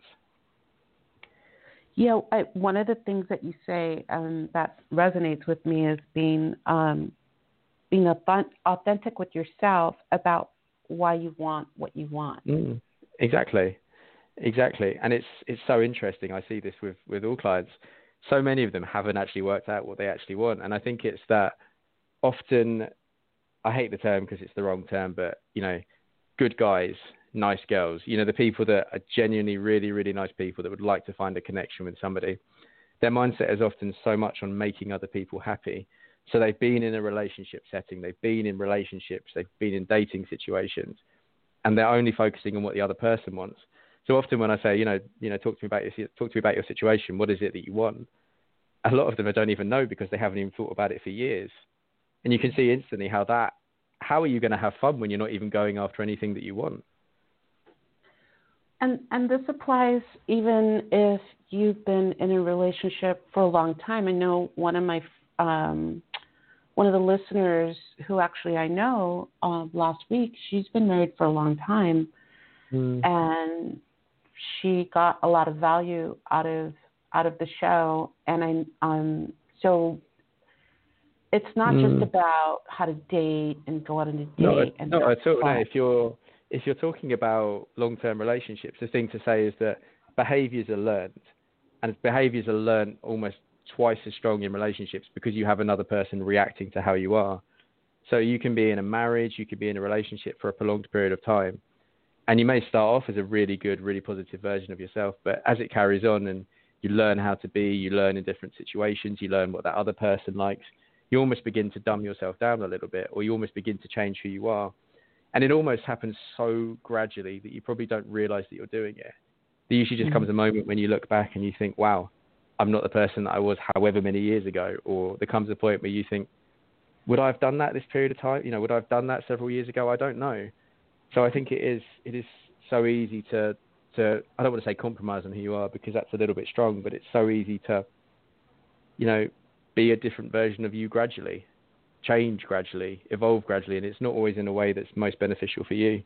Speaker 2: You know, I, one of the things that you say um, that resonates with me is being um, being authentic with yourself about why you want what you want.
Speaker 1: Mm, exactly, exactly. And it's it's so interesting. I see this with, with all clients. So many of them haven't actually worked out what they actually want. And I think it's that often, I hate the term because it's the wrong term, but, you know, good guys, nice girls, you know, the people that are genuinely really, really nice people that would like to find a connection with somebody, their mindset is often so much on making other people happy. So they've been in a relationship setting, they've been in relationships, they've been in dating situations, and they're only focusing on what the other person wants. So often when I say, you know, you know, talk to me about your, talk to me about your situation, what is it that you want? A lot of them I don't even know because they haven't even thought about it for years. And you can see instantly how that, how are you going to have fun when you're not even going after anything that you want?
Speaker 2: And and this applies even if you've been in a relationship for a long time. I know one of my um, one of the listeners who actually I know uh, last week, she's been married for a long time, mm. and she got a lot of value out of out of the show. And I um so it's not mm. just about how to date and go out on a date.
Speaker 1: No,
Speaker 2: and
Speaker 1: no, at all. No, if you're If you're talking about long-term relationships, the thing to say is that behaviors are learned, and behaviors are learned almost twice as strong in relationships because you have another person reacting to how you are. So you can be in a marriage, you could be in a relationship for a prolonged period of time, and you may start off as a really good, really positive version of yourself, but as it carries on and you learn how to be, you learn in different situations, you learn what that other person likes, you almost begin to dumb yourself down a little bit, or you almost begin to change who you are. And it almost happens so gradually that you probably don't realize that you're doing it. There usually just mm-hmm. comes a moment when you look back and you think, wow, I'm not the person that I was however many years ago. Or there comes a point where you think, would I have done that this period of time? You know, would I have done that several years ago? I don't know. So I think it is it is so easy to, to I don't want to say compromise on who you are because that's a little bit strong, but it's so easy to, you know, be a different version of you gradually. Change gradually, evolve gradually, and it's not always in a way that's most beneficial for you.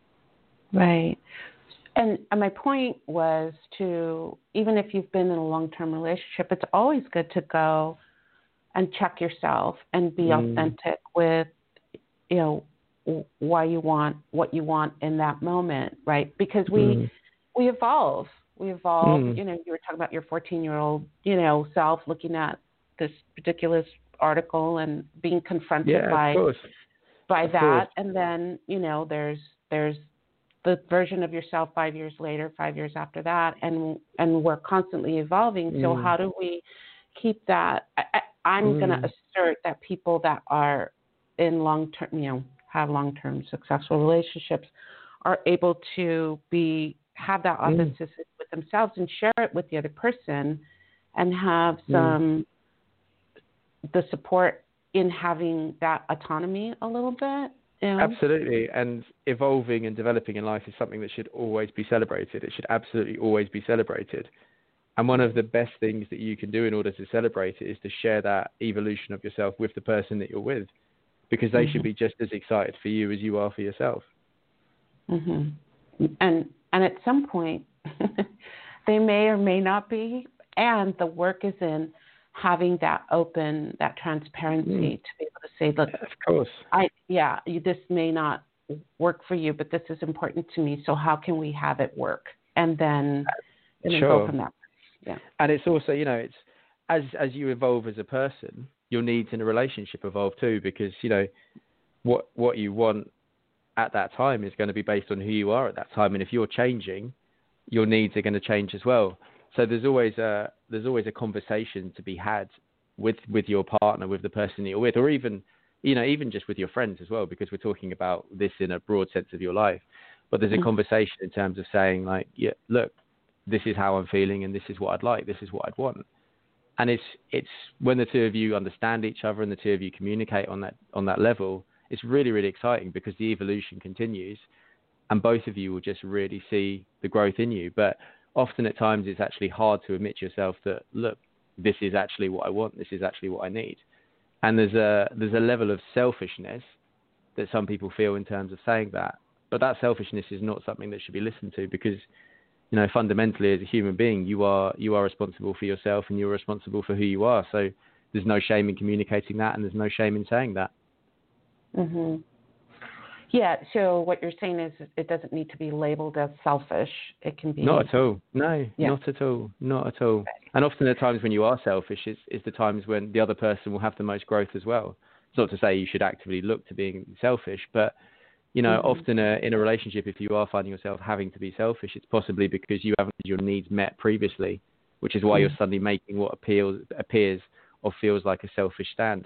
Speaker 2: Right. And, and my point was to, even if you've been in a long-term relationship, it's always good to go and check yourself and be mm. authentic with, you know, why you want what you want in that moment, right? Because we mm. we evolve. We evolve. Mm. You know, you were talking about your fourteen-year-old, you know, self looking at this ridiculous article and being confronted
Speaker 1: yeah,
Speaker 2: by by
Speaker 1: of
Speaker 2: that,
Speaker 1: course.
Speaker 2: And then you know there's there's the version of yourself five years later, five years after that, and and we're constantly evolving. Mm. So how do we keep that. I, I, I'm
Speaker 1: Mm.
Speaker 2: going to assert that people that are in long-term, you know, have long-term successful relationships are able to be have that authenticity mm. with themselves and share it with the other person, and have some mm. the support in having that autonomy a little bit. You know?
Speaker 1: Absolutely. And evolving and developing in life is something that should always be celebrated. It should absolutely always be celebrated. And one of the best things that you can do in order to celebrate it is to share that evolution of yourself with the person that you're with, because they mm-hmm. should be just as excited for you as you are for yourself.
Speaker 2: Mm-hmm. And and at some point, they may or may not be. And the work is in having that open, that transparency mm. to be able to say, look,
Speaker 1: of course,
Speaker 2: I yeah, you, this may not work for you, but this is important to me. So how can we have it work? And then, and then
Speaker 1: sure.
Speaker 2: go from that. Yeah.
Speaker 1: And it's also, you know, it's as as you evolve as a person, your needs in a relationship evolve too, because, you know, what what you want at that time is going to be based on who you are at that time. And if you're changing, your needs are going to change as well. So there's always a there's always a conversation to be had with with your partner, with the person that you're with, or even, you know, even just with your friends as well, because we're talking about this in a broad sense of your life. But there's a mm-hmm. conversation in terms of saying, like, yeah, look, this is how I'm feeling, and this is what I'd like, this is what I'd want. And it's it's when the two of you understand each other and the two of you communicate on that on that level, it's really, really exciting, because the evolution continues, and both of you will just really see the growth in you. But often at times it's actually hard to admit to yourself that, look, this is actually what I want, this is actually what I need. And there's a there's a level of selfishness that some people feel in terms of saying that. But that selfishness is not something that should be listened to, because, you know, fundamentally as a human being, you are you are responsible for yourself, and you're responsible for who you are. So there's no shame in communicating that, and there's no shame in saying that.
Speaker 2: Mhm. Yeah, so what you're saying is it doesn't need to be labeled as selfish. It can be...
Speaker 1: Not at all. No,
Speaker 2: yeah.
Speaker 1: not at all. Not at all. And often the times when you are selfish is, is the times when the other person will have the most growth as well. It's not to say you should actively look to being selfish, but, you know, mm-hmm. often a, in a relationship, if you are finding yourself having to be selfish, it's possibly because you haven't had your needs met previously, which is why mm-hmm. you're suddenly making what appeals, appears or feels like a selfish stand.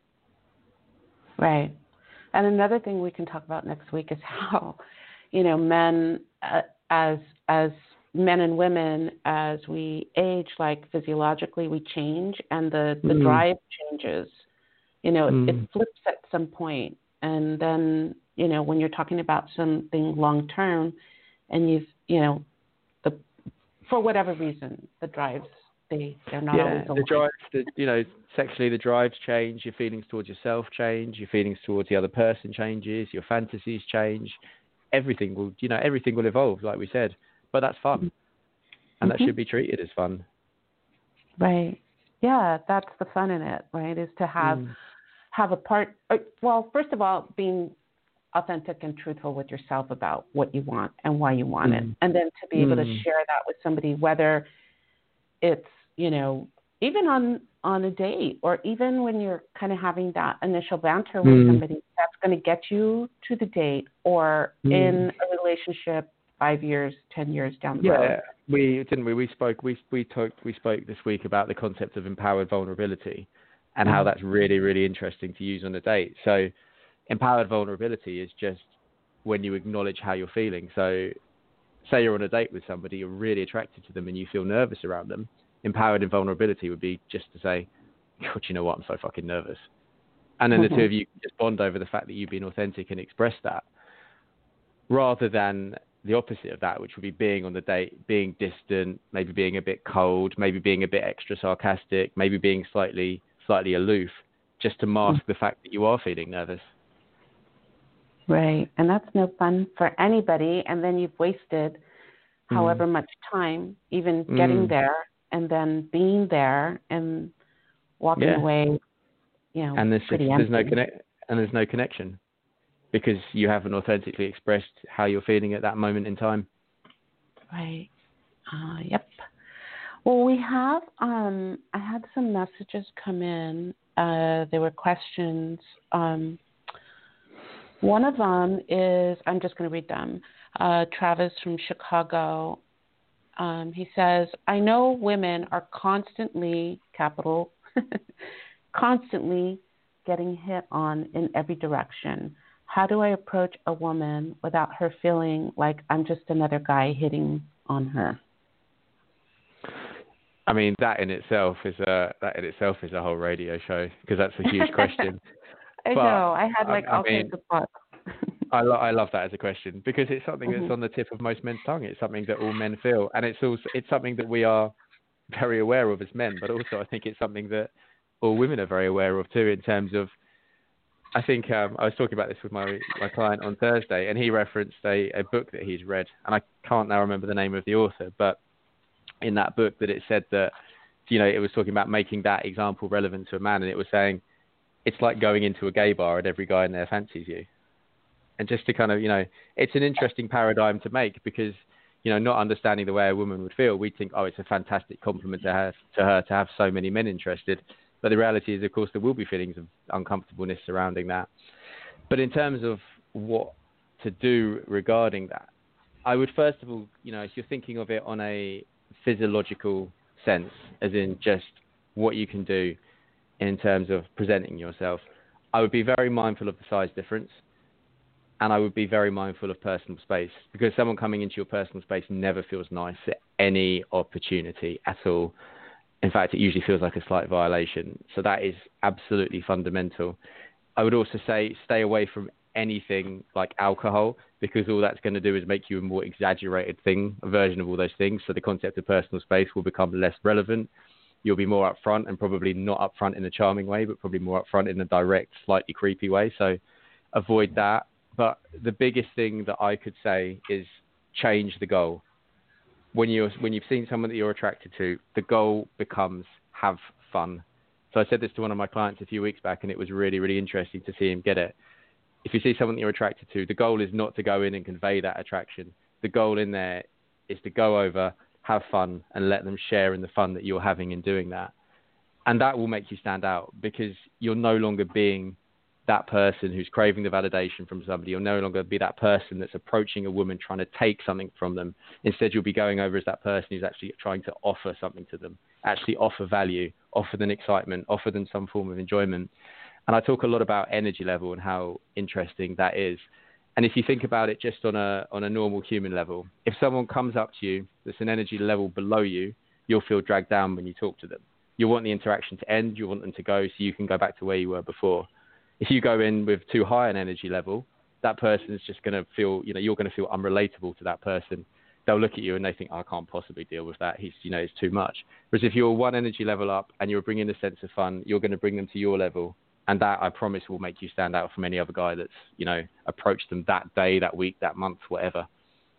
Speaker 2: Right. And another thing we can talk about next week is how, you know, men, uh, as as men and women, as we age, like physiologically we change, and the, the mm. drive changes. You know, mm. it, it flips at some point. And then, you know, when you're talking about something long term, and you've, you know, the for whatever reason, the drives, they, they're not
Speaker 1: yeah,
Speaker 2: always aligned.
Speaker 1: the drives, the, you know, sexually the drives change, your feelings towards yourself change, your feelings towards the other person changes, your fantasies change. Everything will, you know, everything will evolve, like we said. But that's fun, mm-hmm. and that should be treated as fun.
Speaker 2: Right. Yeah, that's the fun in it, right? Is to have mm. have a part. Well, first of all, being authentic and truthful with yourself about what you want and why you want mm. it, and then to be able mm. to share that with somebody, whether it's, you know, even on, on a date, or even when you're kind of having that initial banter with mm. somebody that's going to get you to the date, or mm. in a relationship five years, ten years down the
Speaker 1: yeah,
Speaker 2: road.
Speaker 1: Yeah, we didn't we? We spoke we we talked we spoke this week about the concept of empowered vulnerability, and mm. how that's really really interesting to use on a date. So, empowered vulnerability is just when you acknowledge how you're feeling. So, say you're on a date with somebody, you're really attracted to them, and you feel nervous around them. Empowered in vulnerability would be just to say, God, you know what, I'm so fucking nervous. And then mm-hmm. the two of you can just bond over the fact that you've been authentic and expressed that, rather than the opposite of that, which would be being on the date, being distant, maybe being a bit cold, maybe being a bit extra sarcastic, maybe being slightly slightly aloof, just to mask mm-hmm. the fact that you are feeling nervous.
Speaker 2: Right. And that's no fun for anybody. And then you've wasted mm. however much time even getting mm. there, and then being there and walking
Speaker 1: yeah.
Speaker 2: away, you know,
Speaker 1: and there's,
Speaker 2: pretty
Speaker 1: just,
Speaker 2: empty.
Speaker 1: there's no connect, and there's no connection, because you haven't authentically expressed how you're feeling at that moment in time.
Speaker 2: Right. Uh, yep. Well, we have, um, I had some messages come in. Uh, there were questions. Um, one of them is, I'm just going to read them. Uh, Travis from Chicago Um, he says, I know women are constantly, capital, constantly getting hit on in every direction. How do I approach a woman without her feeling like I'm just another guy hitting on her?
Speaker 1: I mean, that in itself is a that in itself is a whole radio show, because that's a huge question.
Speaker 2: I
Speaker 1: But,
Speaker 2: know. I had like
Speaker 1: I,
Speaker 2: all
Speaker 1: I mean,
Speaker 2: kinds of thoughts.
Speaker 1: I, lo- I love that as a question, because it's something
Speaker 2: Mm-hmm.
Speaker 1: that's on the tip of most men's tongue. It's something that all men feel, and it's also it's something that we are very aware of as men. But also, I think it's something that all women are very aware of too. In terms of, I think um, I was talking about this with my my client on Thursday, and he referenced a, a book that he's read, and I can't now remember the name of the author, but in that book that it said that, you know, it was talking about making that example relevant to a man, and it was saying it's like going into a gay bar and every guy in there fancies you. And just to kind of, you know, it's an interesting paradigm to make, because, you know, not understanding the way a woman would feel, we'd think, oh, it's a fantastic compliment to her, to her to have so many men interested. But the reality is, of course, there will be feelings of uncomfortableness surrounding that. But in terms of what to do regarding that, I would first of all, you know, if you're thinking of it on a physiological sense, as in just what you can do in terms of presenting yourself, I would be very mindful of the size difference. And I would be very mindful of personal space, because someone coming into your personal space never feels nice at any opportunity at all. In fact, it usually feels like a slight violation. So that is absolutely fundamental. I would also say stay away from anything like alcohol, because all that's going to do is make you a more exaggerated thing, a version of all those things. So the concept of personal space will become less relevant. You'll be more upfront, and probably not upfront in a charming way, but probably more upfront in a direct, slightly creepy way. So avoid that. But the biggest thing that I could say is change the goal. When you're when you've seen someone that you're attracted to, the goal becomes have fun. So I said this to one of my clients a few weeks back, and it was really, really interesting to see him get it. If you see someone that you're attracted to, the goal is not to go in and convey that attraction. The goal in there is to go over, have fun, and let them share in the fun that you're having in doing that. And that will make you stand out, because you're no longer being that person who's craving the validation from somebody. You'll no longer be that person that's approaching a woman trying to take something from them. Instead, you'll be going over as that person who's actually trying to offer something to them, actually offer value, offer them excitement, offer them some form of enjoyment. And I talk a lot about energy level and how interesting that is. And if you think about it just on a on a normal human level, if someone comes up to you that's an energy level below you, you'll feel dragged down when you talk to them. You want the interaction to end. You want them to go so you can go back to where you were before. If you go in with too high an energy level, that person is just going to feel, you know, you're going to feel unrelatable to that person. They'll look at you and they think, oh, I can't possibly deal with that. He's, you know, it's too much. Whereas if you're one energy level up and you're bringing a sense of fun, you're going to bring them to your level. And that, I promise, will make you stand out from any other guy that's, you know, approached them that day, that week, that month, whatever.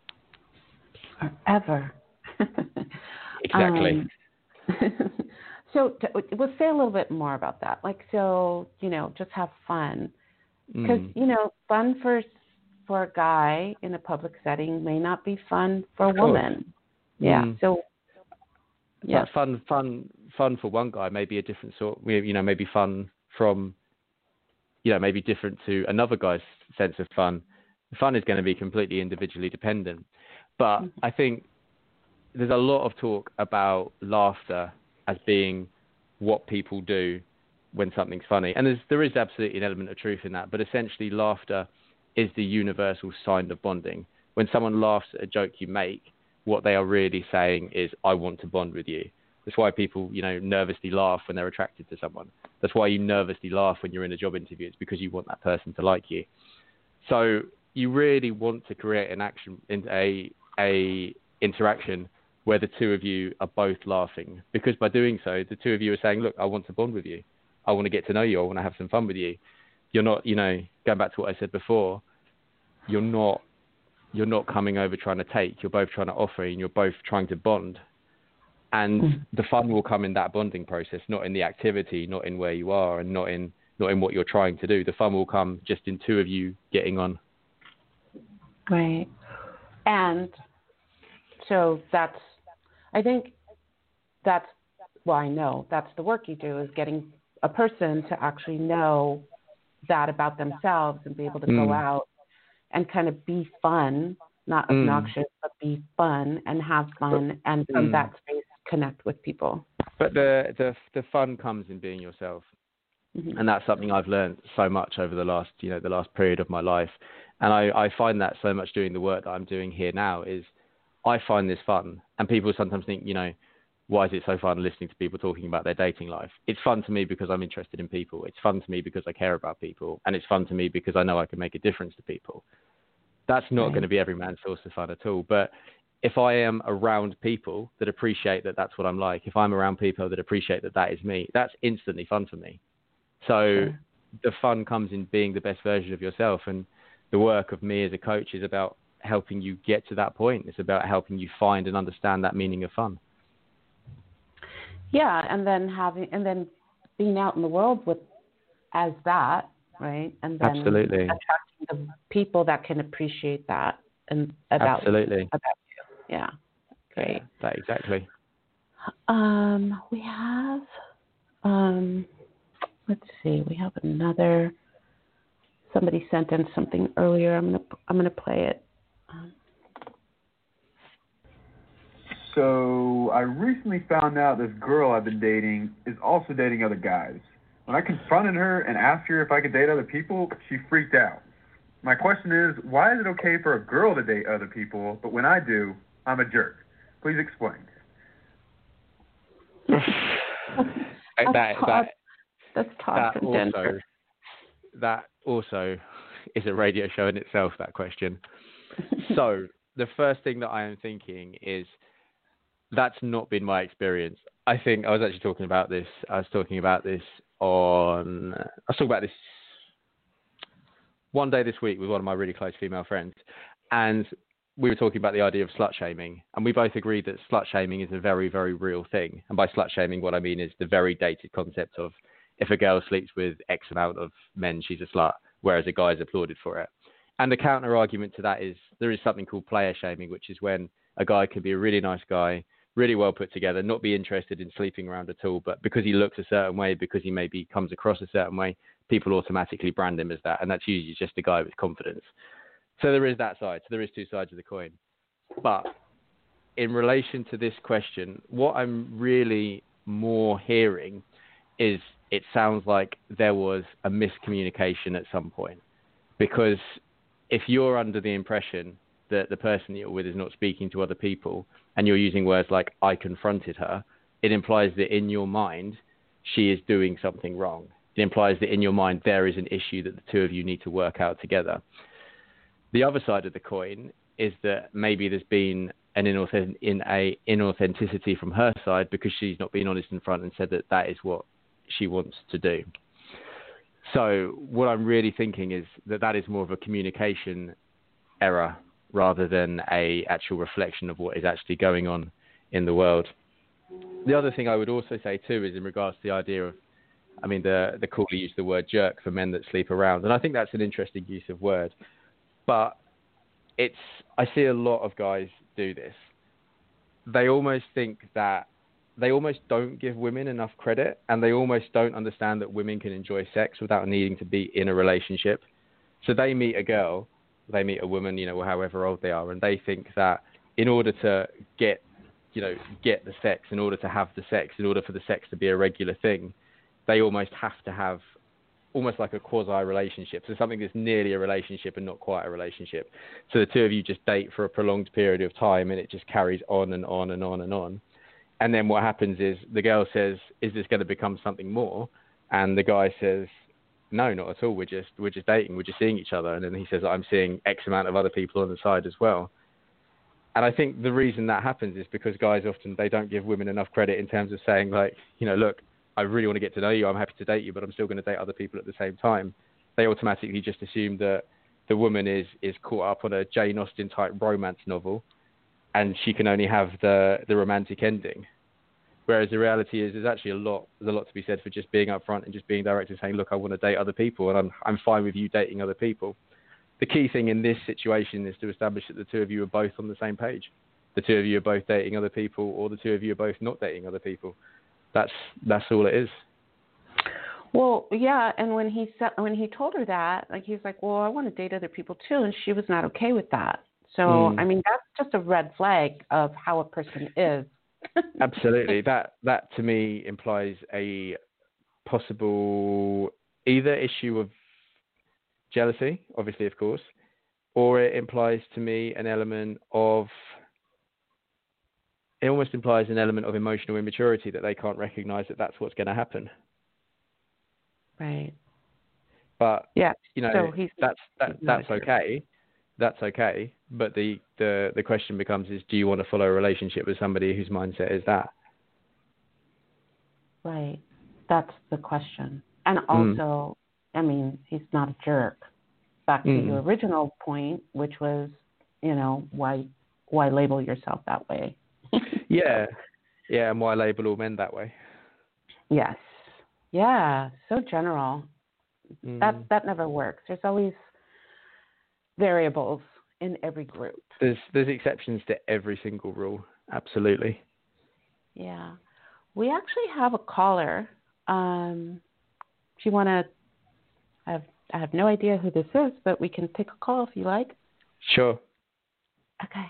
Speaker 2: Forever.
Speaker 1: Exactly.
Speaker 2: Um, so t- we'll say a little bit more about that. Like, so, you know, just have fun. Because, mm. you know, fun for for a guy in a public setting may not be fun for a woman. Yeah. Mm. So,
Speaker 1: yeah. But fun, fun, fun for one guy may be a different sort. You know, maybe fun from, you know, maybe different to another guy's sense of fun. Fun is going to be completely individually dependent. But mm-hmm. I think there's a lot of talk about laughter as being what people do when something's funny. And there's, there is absolutely an element of truth in that. But essentially, laughter is the universal sign of bonding. When someone laughs at a joke you make, what they are really saying is, I want to bond with you. That's why people, you know, nervously laugh when they're attracted to someone. That's why you nervously laugh when you're in a job interview. It's because you want that person to like you. So you really want to create an action, a a interaction where the two of you are both laughing. Because by doing so, the two of you are saying, look, I want to bond with you. I want to get to know you. I want to have some fun with you. You're not, you know, going back to what I said before, you're not, you're not coming over trying to take. You're both trying to offer, and you're both trying to bond. And mm. the fun will come in that bonding process, not in the activity, not in where you are, and not in not in what you're trying to do. The fun will come just in two of you getting on.
Speaker 2: Right. And so that's, I think that's, well, I know that's the work you do, is getting a person to actually know that about themselves and be able to mm. go out and kind of be fun not
Speaker 1: Mm.
Speaker 2: obnoxious, but be fun and have fun, and from
Speaker 1: Mm.
Speaker 2: that space connect with people.
Speaker 1: But the the the fun comes in being yourself.
Speaker 2: Mm-hmm.
Speaker 1: And that's something I've learned so much over the last, you know, the last period of my life. And I, I find that so much doing the work that I'm doing here now is I find this fun. And people sometimes think, you know, why is it so fun listening to people talking about their dating life? It's fun to me because I'm interested in people. It's fun to me because I care about people. And it's fun to me because I know I can make a difference to people. That's not
Speaker 2: Right.
Speaker 1: going to be every man's source of fun at all. But if I am around people that appreciate that that's what I'm like, if I'm around people that appreciate that that is me, that's instantly fun for me. So
Speaker 2: Sure.
Speaker 1: the fun comes in being the best version of yourself. And the work of me as a coach is about helping you get to that point. It's about helping you find and understand that meaning of fun.
Speaker 2: Yeah, and then having and then being out in the world with as that, right? And then
Speaker 1: Absolutely.
Speaker 2: attracting the people that can appreciate that and about
Speaker 1: Absolutely.
Speaker 2: about you. Yeah. Great.
Speaker 1: That exactly.
Speaker 2: Um, we have um let's see, we have another somebody sent in something earlier. I'm gonna I'm gonna play it. Um,
Speaker 4: So I recently found out this girl I've been dating is also dating other guys. When I confronted her and asked her if I could date other people, she freaked out. My question is, why is it okay for a girl to date other people, but when I do, I'm a jerk? Please explain.
Speaker 1: that, that,
Speaker 2: Let's talk
Speaker 1: that
Speaker 2: from
Speaker 1: also,
Speaker 2: Denver.
Speaker 1: that also is a radio show in itself, that question. So the first thing that I am thinking is that's not been my experience. I think I was actually talking about this. I was talking about this on, I was talking about this one day this week with one of my really close female friends. And we were talking about the idea of slut shaming. And we both agreed that slut shaming is a very, very real thing. And by slut shaming, what I mean is the very dated concept of if a girl sleeps with X amount of men, she's a slut, whereas a guy is applauded for it. And the counter argument to that is there is something called player shaming, which is when a guy can be a really nice guy, really well put together, not be interested in sleeping around at all, but because he looks a certain way, because he maybe comes across a certain way, people automatically brand him as that. And that's usually just a guy with confidence. So there is that side. So there is two sides of the coin. But in relation to this question, what I'm really more hearing is it sounds like there was a miscommunication at some point. Because if you're under the impression that the person you're with is not speaking to other people and you're using words like, I confronted her, it implies that in your mind, she is doing something wrong. It implies that in your mind, there is an issue that the two of you need to work out together. The other side of the coin is that maybe there's been an inauthentic, in a inauthenticity from her side because she's not been honest in front and said that that is what she wants to do. So what I'm really thinking is that that is more of a communication error rather than a actual reflection of what is actually going on in the world. The other thing I would also say too is in regards to the idea of, I mean, the the caller used the word jerk for men that sleep around, and I think that's an interesting use of word. But it's, I see a lot of guys do this. They almost think that they almost don't give women enough credit, and they almost don't understand that women can enjoy sex without needing to be in a relationship. So they meet a girl, they meet a woman, you know, however old they are, and they think that in order to get, you know, get the sex, in order to have the sex, in order for the sex to be a regular thing, they almost have to have almost like a quasi-relationship. So something that's nearly a relationship and not quite a relationship. So the two of you just date for a prolonged period of time and it just carries on and on and on and on. And then what happens is the girl says, is this going to become something more? And the guy says, no, not at all. We're just, we're just dating. We're just seeing each other. And then he says, I'm seeing X amount of other people on the side as well. And I think the reason that happens is because guys often, they don't give women enough credit in terms of saying like, you know, look, I really want to get to know you. I'm happy to date you, but I'm still going to date other people at the same time. They automatically just assume that the woman is, is caught up on a Jane Austen type romance novel and she can only have the, the romantic ending. Whereas the reality is there's actually a lot, there's a lot to be said for just being upfront and just being direct and saying, look, I want to date other people and I'm, I'm fine with you dating other people. The key thing in this situation is to establish that the two of you are both on the same page. The two of you are both dating other people or the two of you are both not dating other people. That's that's all it is.
Speaker 2: Well, yeah, and when he said when he told her that, like he's like, well, I want to date other people too, and she was not okay with that. So,
Speaker 1: Mm.
Speaker 2: I mean, that's just a red flag of how a person is.
Speaker 1: Absolutely. That that to me implies a possible either issue of jealousy, obviously, of course, or it implies to me an element of it almost implies an element of emotional immaturity that they can't recognize that that's what's going to happen.
Speaker 2: Right.
Speaker 1: But
Speaker 2: yeah,
Speaker 1: you know,
Speaker 2: so he's
Speaker 1: that's that,
Speaker 2: he's not
Speaker 1: that's okay. That's okay. But the, the, the question becomes is, do you want to follow a relationship with somebody whose mindset is that?
Speaker 2: Right. That's the question. And also, mm. I mean, he's not a jerk. Back to mm. your original point, which was, you know, why why label yourself that way?
Speaker 1: yeah. Yeah, and why label all men that way?
Speaker 2: Yes. Yeah, so general.
Speaker 1: Mm.
Speaker 2: That that never works. There's always variables in every group.
Speaker 1: There's there's exceptions to every single rule. Absolutely.
Speaker 2: Yeah. We actually have a caller. Um, if you want to, I have, I have no idea who this is, but we can take a call if you like.
Speaker 1: Sure.
Speaker 2: Okay.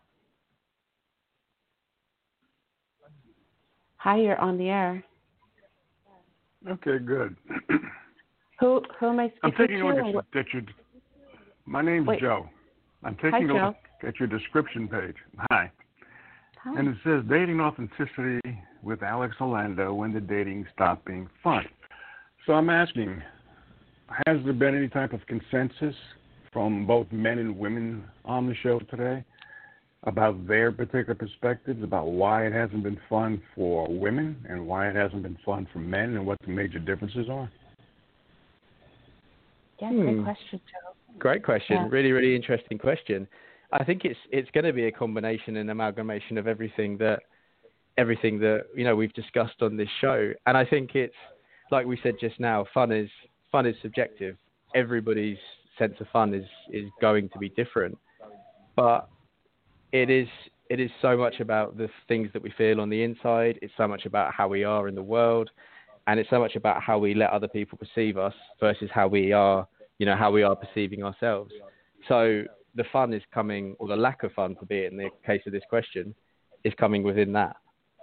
Speaker 2: Hi, you're on the air.
Speaker 5: Okay, good.
Speaker 2: Who who am I speaking
Speaker 5: I'm taking
Speaker 2: to?
Speaker 5: a look at, at your. My name's
Speaker 2: Wait.
Speaker 5: Joe. I'm taking
Speaker 2: Hi,
Speaker 5: a
Speaker 2: Joe.
Speaker 5: look at your description page. Hi.
Speaker 2: Hi.
Speaker 5: And it says dating authenticity with Alex Orlando, when did dating stop being fun? So I'm asking, has there been any type of consensus from both men and women on the show today about their particular perspectives about why it hasn't been fun for women and why it hasn't been fun for men and what the major differences are?
Speaker 2: Yeah,
Speaker 1: hmm.
Speaker 2: great question, Joe.
Speaker 1: Great question.
Speaker 2: Yeah.
Speaker 1: Really, really interesting question. I think it's it's going to be a combination and amalgamation of everything that everything that you know we've discussed on this show. And I think it's like we said just now, fun is fun is subjective. Everybody's sense of fun is is going to be different. But it is it is so much about the things that we feel on the inside. It's so much about how we are in the world, and it's so much about how we let other people perceive us versus how we are, you know, how we are perceiving ourselves. So the fun is coming, or the lack of fun, to be it in the case of this question, is coming within that.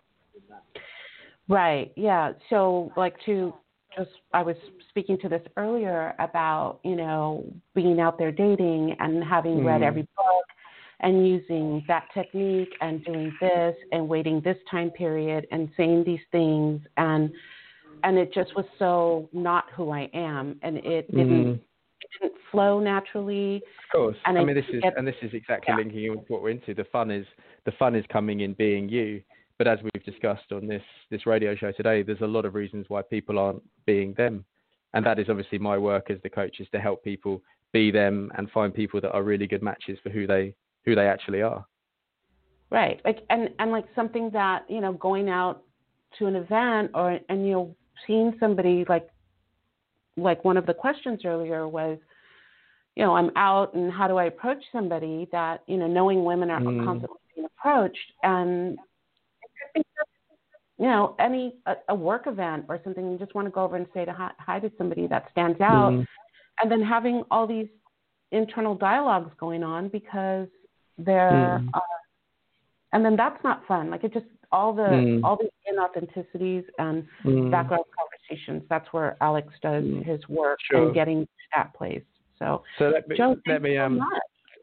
Speaker 2: Right. Yeah. So, like, to just, I was speaking to this earlier about, you know, being out there dating and having mm. read every book and using that technique and doing this and waiting this time period and saying these things. And, and it just was so not who I am. And it didn't, mm. it didn't flow naturally.
Speaker 1: Of course.
Speaker 2: And
Speaker 1: I
Speaker 2: I
Speaker 1: mean, this is,
Speaker 2: get,
Speaker 1: and this is exactly
Speaker 2: yeah.
Speaker 1: linking in with what we're into. The fun is, the fun is coming in being you. But as we've discussed on this, this radio show today, there's a lot of reasons why people aren't being them. And that is obviously my work as the coach, is to help people be them and find people that are really good matches for who they, who they actually are.
Speaker 2: Right. Like, and, and like something that, you know, going out to an event or, and, you know, seeing somebody like, like one of the questions earlier was, you know, I'm out and how do I approach somebody that, you know, knowing women are mm. constantly being approached, and you know, any a, a work event or something, you just want to go over and say to hi, hi to somebody that stands out, mm. and then having all these internal dialogues going on because they're, mm. uh, and then that's not fun. Like it just all the mm. all the inauthenticities and mm. background conversations. That's where Alex does mm. his work
Speaker 1: sure.
Speaker 2: and getting to that place. So,
Speaker 1: so let me,
Speaker 2: Joe,
Speaker 1: let me
Speaker 2: so
Speaker 1: um.
Speaker 2: much.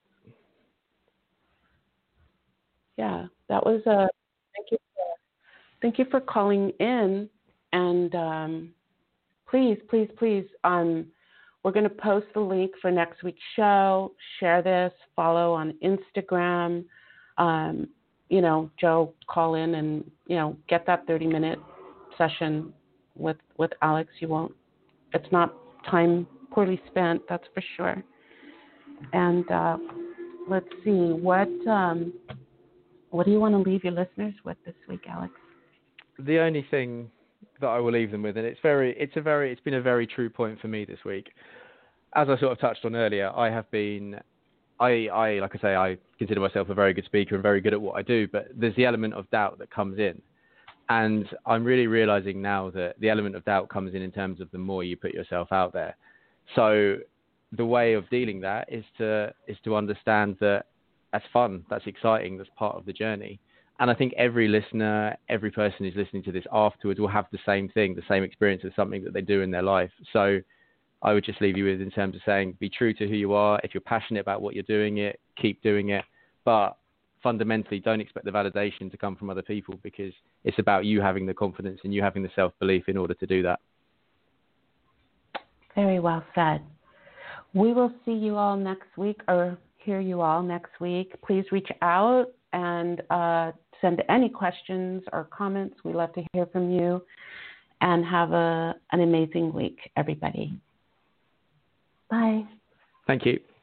Speaker 2: Yeah, that was a. Thank you. For, thank you for calling in, and um, please, please, please, um, we're going to post the link for next week's show. Share this. Follow on Instagram. Um, you know, Joe, call in and you know get that thirty minute session with with Alex. You won't. It's not time poorly spent. That's for sure. And uh, let's see what. Um, What do you want to leave your listeners with this week, Alex?
Speaker 1: The only thing that I will leave them with, and it's very, it's a very, it's been a very true point for me this week. As I sort of touched on earlier, I have been, I, I, like I say, I consider myself a very good speaker and very good at what I do, but there's the element of doubt that comes in. And I'm really realizing now that the element of doubt comes in in terms of the more you put yourself out there. So the way of dealing that is to, is to understand that that's fun. That's exciting. That's part of the journey. And I think every listener, every person who's listening to this afterwards will have the same thing, the same experience of something that they do in their life. So I would just leave you with in terms of saying, be true to who you are. If you're passionate about what you're doing, it, keep doing it. But fundamentally, don't expect the validation to come from other people, because it's about you having the confidence and you having the self-belief in order to do that.
Speaker 2: Very well said. We will see you all next week, or hear you all next week. Please reach out and uh, send any questions or comments. We love to hear from you. And have a, an amazing week, everybody. Bye.
Speaker 1: Thank you.